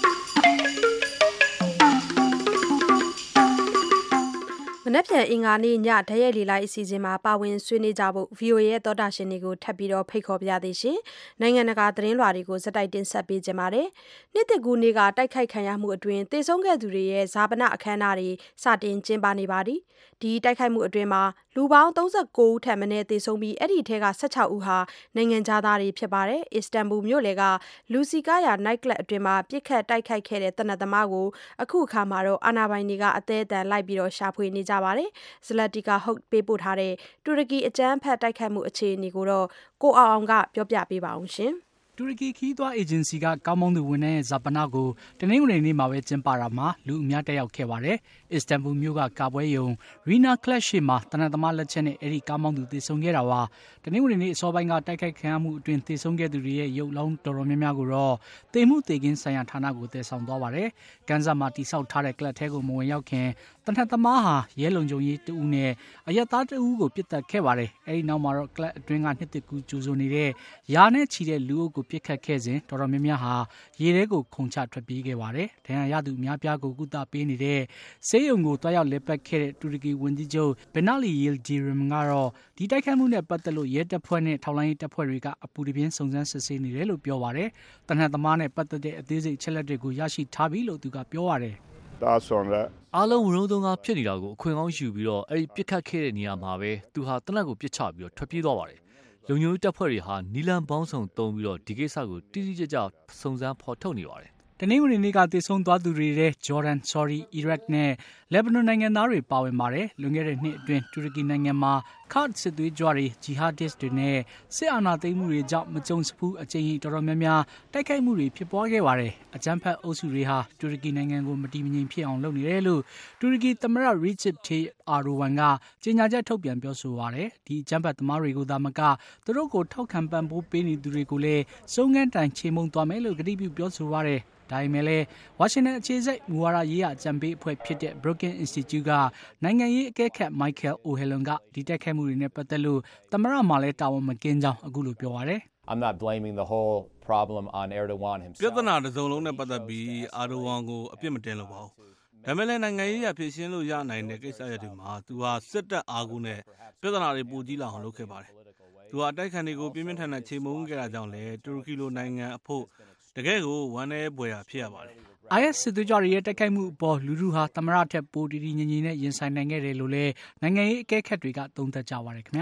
မနက်ဖြန်အင်္ဂါနေ့ညဓာတ်ရိုက်လေလိုက်အစီအစဉ်မှာပါဝင်ဆွေးနွေးကြဖို့ VOA ရဲ့သောတာရှင်တွေကိုထပ်ပြီးတော့ဖိတ်ခေါ်ပြသေးရှင်။နိုင်ငံတကာသတင်းလွှာတွေကိုစတိုက်တင်ဆက်ပေးကြပါမယ်။နှစ်သက်ကူနေ့ကတိုက်ခိုက်ခံရမှုအတွင်းသေဆုံးခဲ့သူတွေရဲ့ဇာပနအခမ်းအနားတွေစတင်ကျင်းပနေပါပြီ။ဒီတိုက်ခိုက်မှုအတွင်းမှာလူပေါင်း39ဦးထက်မနည်းသေဆုံးပြီးအဲ့ဒီထဲက16ဦးဟာနိုင်ငံသားတွေဖြစ်ပါတယ်။အစ္စတန်ဘူမြို့လေကလူစီကာယာနိုက်ကလပ်အတွင်းမှာပြစ်ခတ်တိုက်ခိုက်ခဲ့တဲ့တနက်သမားကိုအခုအခါမှာတော့အာဏာပိုင်တွေကအသေးအတန်လိုက်ပြီးတော့ရှာဖွေနေကြပါတယ်။ဇလတီကာဟုတ်ပေးပို့ထားတဲ့တူရကီအကြမ်းဖက်တိုက်ခိုက်မှုအခြေအနေကိုတော့ကိုအောင်ကပြောပြပေးပါအောင်ရှင်တူရကီခီးသွွားအေဂျင်စီကကောင်းမွန်သူဝန်ထမ်းရဲ့ဇာပနာကိုတနင်္ဂနွေနေ့မှာပဲကျင်းပတာမှာလူအများတက်ရောက်ခဲ့ပါတယ်။အစ္စတန်ဘူမြို့ကကာပွဲယုံရီနာကလပ်ရှိမှာတနက်သမားလက်ချက်နဲ့အဲဒီကောင်းမွန်သူသေဆုံးခဲ့တာပါ။တနင်္ဂနွေနေ့အစောပိုင်းကတိုက်ခိုက်ခံရမှုအတွင်းသေဆုံးခဲ့သူတွေရဲ့ရုပ်လောင်းတော်တော်များများကိုတော့သေမှုသေခင်းဆိုင်ရာဌာနကိုတည်ဆောင်သွားပါတယ်။ကန်ဆာမှာတိစောက်ထားတဲ့ကလပ်ထဲကိုမဝင်ရောက်ခင်တနက်သမားဟာရဲလုံခြုံရေးတဦးနဲ့အရက်သားတဦးကိုပြစ်တက်ခဲ့ပါတယ်။အဲဒီနောက်မှာတော့ကလပ်အတွင်းကနှစ်သက်ကူကြိုးစိုးနေတဲ့ယာနဲ့ချီတဲ့လူအုပ်ကိုပြစ်ခတ်ခဲ့စဉ်တော်တော်များများဟာရေထဲကိုခုန်ချထွက်ပြေးခဲ့ပါတယ်။ဒဏ်ရာရသူအများပြားကိုကုသပေးနေတဲ့ဆေးရုံကိုတွားရောက်လက်ပတ်ခဲ့တဲ့တူရကီဝန်ကြီးချုပ်ဘင်နာလီယီလ်ဂျီရမ်ကတော့ဒီတိုက်ခိုက်မှုနဲ့ပတ်သက်လို့ရဲတပ်ဖွဲ့နဲ့ထောက်လှမ်းရေးတပ်ဖွဲ့တွေကအပူတပြင်းစုံစမ်းစစ်ဆေးနေတယ်လို့ပြောပါတယ်။တနက်သမားနဲ့ပတ်သက်တဲ့အသေးစိတ်ချက်လက်တွေကိုရရှိထားပြီလို့သူကပြောပါတယ်။အားလုံးဝရုံးသုံးကားဖြစ်နေတာကိုအခွင့်ကောင်းယူပြီးတော့အဲ့ဒီပြစ်ခတ်ခဲ့တဲ့နေရာမှာပဲသူဟာတနက်ကိုပြစ်ချပြီးတော့ထွက်ပြေးသွားပါတယ်။လုံခြုံရေးတပ်ဖွဲ့တွေဟာနီလန်ပေါင်းစုံသုံးပြီးတော့ဒီကိစ္စကိုတိတိကျကျစုံစမ်းဖော်ထုတ်နေပါတယ်တနင်္ဂနွေနေ့ကသေဆုံးသွားသူတွေထဲဂျော်ဒန်ဆော်ဒီအီရတ်နဲ့လက်ဘနွန်နိုင်ငံသားတွေပါဝင်ပါတယ်လွန်ခဲ့တဲ့နှစ်အတွင်းတူရကီနိုင်ငံမှာကာ့ဒ်စစ်သွေးကြွတွေဂျီဟာဒစ်တွေနဲ့စစ်အာဏာသိမ်းမှုတွေကြောင့်မကြုံစဖူးအကြိမ်ကြီးတော်တော်များများတိုက်ခိုက်မှုတွေဖြစ်ပွားခဲ့ပါတယ်အကြမ်းဖက်အုပ်စုတွေဟာတူရကီနိုင်ငံကိုမတည်မငြိမ်ဖြစ်အောင်လုပ်နေတယ်လို့တူရကီသမ္မတရီချစ်တေးအာဒိုဝမ်ကကြေညာချက်ထုတ်ပြန်ပြောဆိုပါတယ်ဒီအကြမ်းဖက်သမားတွေကိုသာမကသူတို့ကိုထောက်ခံပံ့ပိုးပေးနေသူတွေကိုလည်းစုံငန်းတိုင်ချေမှုန်းသွားမယ်လို့ကတိပြုပြောဆိုပါတယ်ဒါပေမဲ့လည်းဝါရှင်တန်အခြေစိုက်မူဝါဒရေးရာအကြံပေးအဖွဲ့ဖြစ်တဲ့ Brookings Institute ကနိုင်ငံရေးအကဲခတ် Michael O'Hanlon ကဒီတက်ခဲမှုတွေနဲ့ပတ်သက်လို့သမ္မတမှလည်းတာဝန်မကင်းကြောင်းအခုလိုပြောပါတယ်။ I'm not blaming the whole problem on Erdogan himself. ပြဿနာတစ်စုံလုံးနဲ့ပတ်သက်ပြီးအာဒိုဝမ်ကိုအပြစ်မတင်လို့ပါဘူး။ဒါပေမဲ့လည်းနိုင်ငံရေးအဖြစ်ရှင်းလို့ရနိုင်တဲ့ကိစ္စရပ်တွေမှာသူဟာစစ်တပ်အားကိုးနဲ့ပြဿနာတွေပိုကြီးလာအောင်လုပ်ခဲ့ပါတယ်။သူဟာတိုက်ခိုက်တွေကိုပြင်းပြင်းထန်ထန်ချိန်မုန်းခဲ့တာကြောင့်လည်းတူရကီလိုနိုင်ငံအဖို့တကယ်ကိုဝမ်းနည်းပွေရာဖြစ်ရပါတယ်။ IS စစ်သွေးကြွတွေရဲ့တိုက်ခိုက်မှုအပေါ်လူထုဟာသမ္မတထက်ပိုတည်တည်ငြိမ်ငြိမ်နဲ့ရင်ဆိုင်နိုင်ခဲ့တယ်လို့လည်းနိုင်ငံရေးအကဲခတ်တွေကသုံးသပ်ကြပါတယ်ခင်ဗျာ။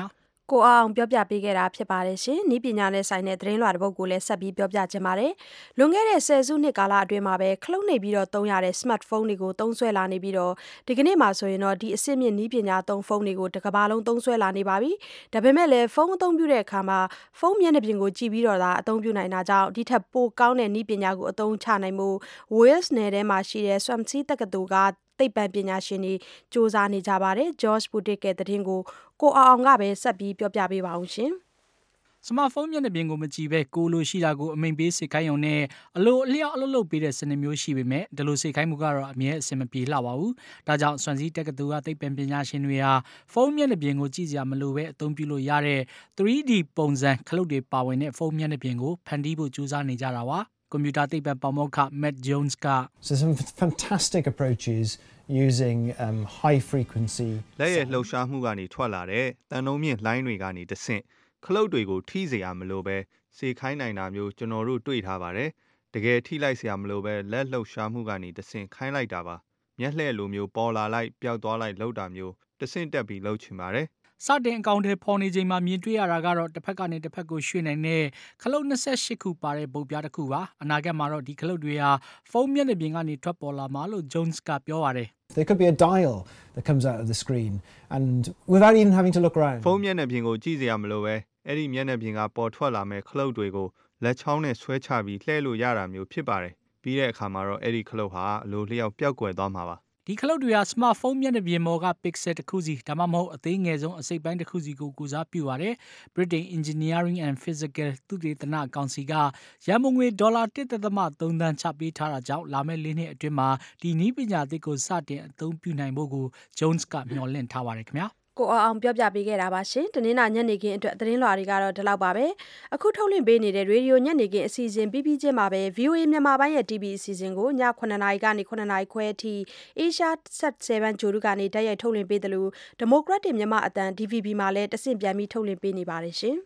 ကိုအောင်ပြောပြပေးခဲ့တာဖြစ်ပါတယ်ရှင်။ဤပညာနဲ့ဆိုင်တဲ့သတင်းလွှာတစ်ပုဒ်ကိုလည်းဆက်ပြီးပြောပြချင်ပါတယ်။လွန်ခဲ့တဲ့10စုနှစ်ကာလအတွင်းမှာပဲခလုတ်နေပြီးတော့သုံးရတဲ့ smartphone တွေကိုသုံးစွဲလာနေပြီးတော့ဒီကနေ့မှာဆိုရင်တော့ဒီအစစ်မြင့်ဤပညာသုံးဖုန်းတွေကိုတစ်ကမ္ဘာလုံးသုံးစွဲလာနေပါပြီ။ဒါပေမဲ့လည်းဖုန်းအသုံးပြုတဲ့အခါမှာဖုန်းမျက်နှာပြင်ကိုကြည့်ပြီးတော့သာအသုံးပြုနိုင်တာကြောင့်ဒီထက်ပိုကောင်းတဲ့ဤပညာကိုအသုံးချနိုင်မှု Wales နယ်ထဲမှာရှိတဲ့ Swansea တက္ကသိုလ်ကသိပ္ပံပညာရှင်တွေစ조사နေကြပါတယ်။ George Putic ရဲ့သတင်းကိုအောင်ကပဲဆက်ပြီးပြောပြပေးပါအောင်ရှင်။စမတ်ဖုန်းမျက်နှာပြင်ကိုမကြည့်ပဲကိုလိုရှိတာကိုအမိန်ပေးစိတ်ခိုင်းုံနဲ့အလိုအလျောက်အလုပ်လုပ်ပေးတဲ့စနစ်မျိုးရှိပေမဲ့ဒီလိုစိတ်ခိုင်းမှုကတော့အမြဲအဆင်မပြေလှပါဘူး။ဒါကြောင့် Swansea တက္ကသိုလ်ကသိပ္ပံပညာရှင်တွေဟာဖုန်းမျက်နှာပြင်ကိုကြည့်စရာမလိုပဲအသုံးပြုလို့ရတဲ့ 3D ပုံစံခလုတ်တွေပါဝင်တဲ့ဖုန်းမျက်နှာပြင်ကိုဖန်တီးဖို့ကြိုးစားနေကြတာပါ။ကွန်ပျူတာသိပ္ပံပါမောက္ခ Matt Jones က So some fantastic approaches using high frequency လက်ရဲ့လှုပ်ရှားမှုကနေထွက်လာတဲ့တန်နှုံမြင့်လိုင်းတွေကနေတဆင့်ခလုတ်တွေကိုထိเสียရမလို့ပဲစေခိုင်းနိုင်တာမျိုးကျွန်တော်တို့တွေ့ထားပါတယ်တကယ်ထိလိုက်เสียရမလို့ပဲလက်လှုပ်ရှားမှုကနေတဆင့်ခိုင်းလိုက်တာပါမျက်လှည့်လိုမျိုးပေါ်လာလိုက်ပျောက်သွားလိုက်လှုပ်တာမျိုးတဆင့်တက်ပြီးလှုပ်ချင်ပါတယ်စတင်အကောင့်ထဲပေါ်နေချိန်မှာမြင်တွေ့ရတာကတော့တစ်ဖက်ကနေတစ်ဖက်ကိုရွှေ့နိုင်တဲ့ခလုတ်28ခုပါတဲ့ပုံပြားတစ်ခုပါအနာဂတ်မှာတော့ဒီခလုတ်တွေဟာဖုန်းမျက်နှာပြင်ကနေထွက်ပေါ်လာမှာလို့ Jones ကပြောပါတယ် There could be a dial that comes out of the screen and without even having to look around ဖုန်းမျက်နှာပြင်ကိုကြည့်စရာမလိုပဲအဲ့ဒီမျက်နှာပြင်ကပေါ်ထွက်လာမဲ့ခလုတ်တွေကိုလက်ချောင်းနဲ့ဆွဲချပြီးလှည့်လို့ရတာမျိုးဖြစ်ပါတယ်ပြီးတဲ့အခါမှာတော့အဲ့ဒီခလုတ်ဟာအလိုလျောက်ပျောက်ကွယ်သွားမှာပါဒီခလုတ်တွေဟာ smartphone မျက်နှာပြင်ပေါ်က pixel တစ်ခုစီဒါမှမဟုတ်အသေးငယ်ဆုံးအစိတ်ပိုင်းတစ်ခုစီကိုကူစားပြုပါတယ်။ Britain Engineering and Physical သုတေသနကောင်စီကရန်ပုံငွေဒေါ်လာ 1.3 သန်းချပေးထားတာကြောင့်လာမယ့်၄နှစ်အတွင်းမှာဒီနည်းပညာသစ်ကိုစတင်အသုံးပြုနိုင်ဖို့ကို Jones ကမျှော်လင့်ထားပါတယ်ခင်ဗျာ။ကိုအောင်ပြောပြပေးခဲ့တာပါရှင်။တနင်္လာညနေခင်းအတွက်သတင်းလွှာတွေကတော့ဒီလောက်ပါပဲ။အခုထုတ်လွှင့်ပေးနေတဲ့ရေဒီယိုညနေခင်းအစီအစဉ်ပြီးပြီးချင်းမှာပဲ VOA မြန်မာပိုင်းရဲ့ TV အစီအစဉ်ကိုည9:00နာရီကနေ9:00နာရီခွဲအထိ Asia Sat 7 ဂျိုရုကနေတိုက်ရိုက်ထုတ်လွှင့်ပေးတယ်လို့ Democratic မြန်မာအသံ DVB မှာလည်းတဆင့်ပြန်ပြီးထုတ်လွှင့်ပေးနေပါတယ်ရှင်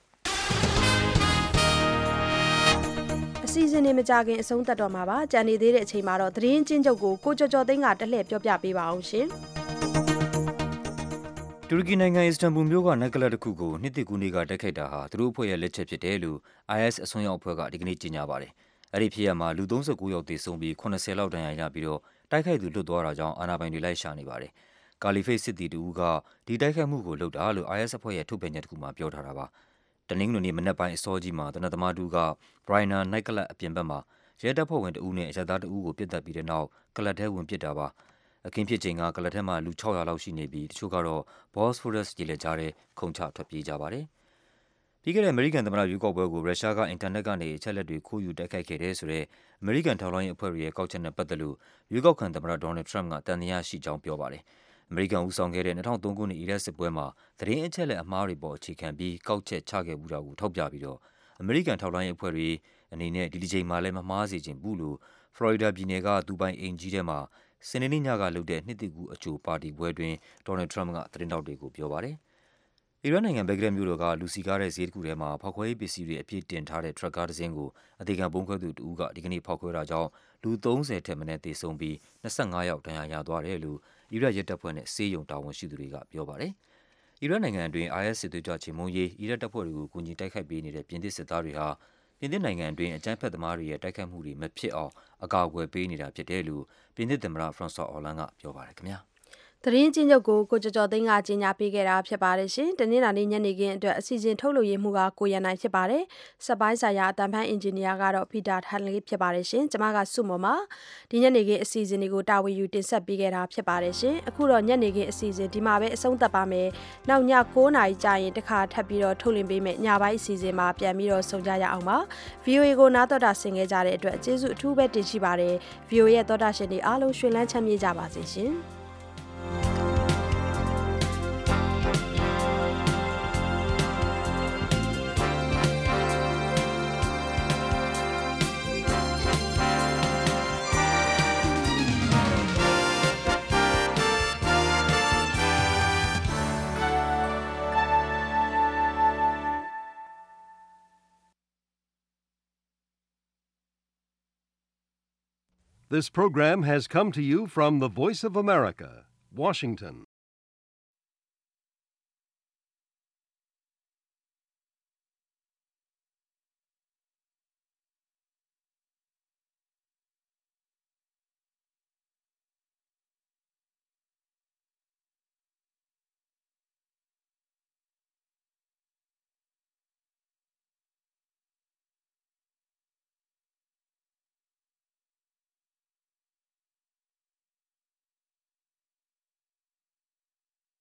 ။အစီအစဉ်တွေမကြခင်အဆုံးသတ်တော့မှာပါ။ကြံနေသေးတဲ့အချိန်မှာတော့သတင်းချင်းချုပ်ကိုကျော်ကျော်သိန်းကတလှည့်ပြောပြပေးပါအောင်ရှင်။တူရကီနိုင်ငံအစ္စတန်ဘူမြို့ကနက်ကလပ်တစ်ခုကိုနှစ်သစ်ကူးနေ့ကတိုက်ခိုက်တာဟာသူတို့အဖွဲ့ရဲ့လက်ချက်ဖြစ်တယ်လို့ IS အစွန်းရောက်အဖွဲ့ကဒီကနေ့ကြေညာပါတယ်။အဲ့ဒီဖြစ်ရပ်မှာလူ39ယောက်သေဆုံးပြီး80လောက်ဒဏ်ရာရပြီးတော့တိုက်ခိုက်သူလွတ်သွားတာကြောင့်အာဏာပိုင်တွေလိုက်ရှာနေပါတယ်။ကာလီဖိတ်စစ်တီတူကဒီတိုက်ခိုက်မှုကိုလုပ်တာလို့ IS အဖွဲ့ရဲ့ထုတ်ပြန်ချက်တစ်ခုမှာပြောထားတာပါ။တနင်္ဂနွေနေ့မနက်ပိုင်းအစောကြီးမှာတနက်သမားတူက Bryna နိုက်ကလပ်အပြင်ဘက်မှာရဲတပ်ဖွဲ့ဝင်တဦးနဲ့အရပ်သားတဦးကိုပစ်တက်ပြီးတဲ့နောက်ကလပ်ထဲဝင်ပစ်တာပါ။အခင်းဖြစ်ချိန်ကကလပ်ထဲမှာလူ600လောက်ရှိနေပြီးတချို့ကတော့ Bosphorus ရေလက်ကြားထဲခုန်ချထွက်ပြေးကြပါတယ်။ပြီးခဲ့တဲ့အမေရိကန်သမ္မတရွေးကောက်ပွဲကိုရုရှားကအင်တာနက်ကနေအချက်လက်တွေခိုးယူတိုက်ခိုက်ခဲ့တဲ့ဆိုတဲ့အမေရိကန်ထောက်လှမ်းရေးအဖွဲ့ရဲ့ကောက်ချက်နဲ့ပတ်သက်လို့ရွေးကောက်ခံသမ္မတဒေါ်နယ်ထရမ့်ကတန်တရားရှိကြောင်းပြောပါတယ်။အမေရိကန်ဦးဆောင်ခဲ့တဲ့2003ခုနှစ်အီရတ်စစ်ပွဲမှာသတင်းအချက်လက်အမှားတွေပေါ်အခြေခံပြီးကောက်ချက်ချခဲ့မှုတာကိုထောက်ပြပြီးတော့အမေရိကန်ထောက်လှမ်းရေးအဖွဲ့တွေအနေနဲ့ဒီတစ်ချိန်မှာလည်းမမှားစေချင်ဘူးလို့ဖလော်ရီဒါပြည်နယ်ကဒူဘိုင်အိမ်ကြီးထဲမှာစနေနေ့ညကလုပ်တဲ့နှစ်သစ်ကူးအကြိုပါတီပွဲတွင်ဒေါ်နယ်ထရမ့်ကသတင်းတောက်တွေကိုပြောပါတယ်။အီရတ်နိုင်ငံဘက်ဂရက်မြို့တော်ကလူစီကားတဲ့ဈေးတစ်ခုထဲမှာဖောက်ခွဲရေးပစ္စည်းတွေအပြည့်တင်ထားတဲ့ထရပ်ကားတစ်စင်းကိုအသေးခံဘုံခွဲသူတဦးကဒီကနေ့ဖောက်ခွဲတာကြောင့်လူ30ထက်မနည်းသေဆုံးပြီး25ယောက်ဒဏ်ရာရသွားတယ်လို့အီရတ်ရဲတပ်ဖွဲ့နဲ့ဆေးရုံတာဝန်ရှိသူတွေကပြောပါတယ်။အီရတ်နိုင်ငံအတွင်း IS စစ်သွေးကြွချေမှုန်းရေးအီရတ်တပ်ဖွဲ့တွေကိုကူညီတိုက်ခိုက်ပေးနေတဲ့ပြင်သစ်စစ်သားတွေဟာပြင်သစ်နိုင်ငံအတွင်းအကြမ်းဖက်သမားတွေရဲ့တိုက်ခိုက်မှုတွေမဖြစ်အောင်အကာအကွယ်ပေးနေတာဖြစ်တယ်လို့ပြင်သစ်သမ္မတဖရန့်ဆွာအော်လန်ကပြောပါတယ်ခင်ဗျာ။သတင်းချင်းချုပ်ကိုကျော်ကျော်သိန်းကကြီးညာပေးခဲ့တာဖြစ်ပါတယ်ရှင်။တနင်္လာနေ့ညနေခင်းအတွက်အစီအစဉ်ထုတ်လွှင့်ရမှုကကိုရန်နိုင်ဖြစ်ပါတယ်။စက်ပိုင်းဆိုင်ရာအတန်ဖန်အင်ဂျင်နီယာကတော့ဖီတာထန်လေးဖြစ်ပါတယ်ရှင်။ကျွန်မကစုမော်မှာဒီညနေခင်းအစီအစဉ်တွေကိုတာဝန်ယူတင်ဆက်ပေးခဲ့တာဖြစ်ပါတယ်ရှင်။အခုတော့ညနေခင်းအစီအစဉ်ဒီမှာပဲအဆုံးသတ်ပါမယ်။နောက်ည9:00နာရီကြာရင်တစ်ခါထပ်ပြီးတော့ထုတ်လွှင့်ပေးမယ်။ညပိုင်းအစီအစဉ်မှာပြန်ပြီးတော့ဆုံကြရအောင်ပါ။ VOA ကိုနားတော်တာဆင်ခဲ့ကြတဲ့အတွက်ကျေးဇူးအထူးပဲတင်ရှိပါတယ်။ VOA ရဲ့တော်တာရှင်တွေအားလုံးရှင်လန်းချမ်းမြေ့ကြပါစေရှင်။ This program has come to you from the Voice of America, Washington.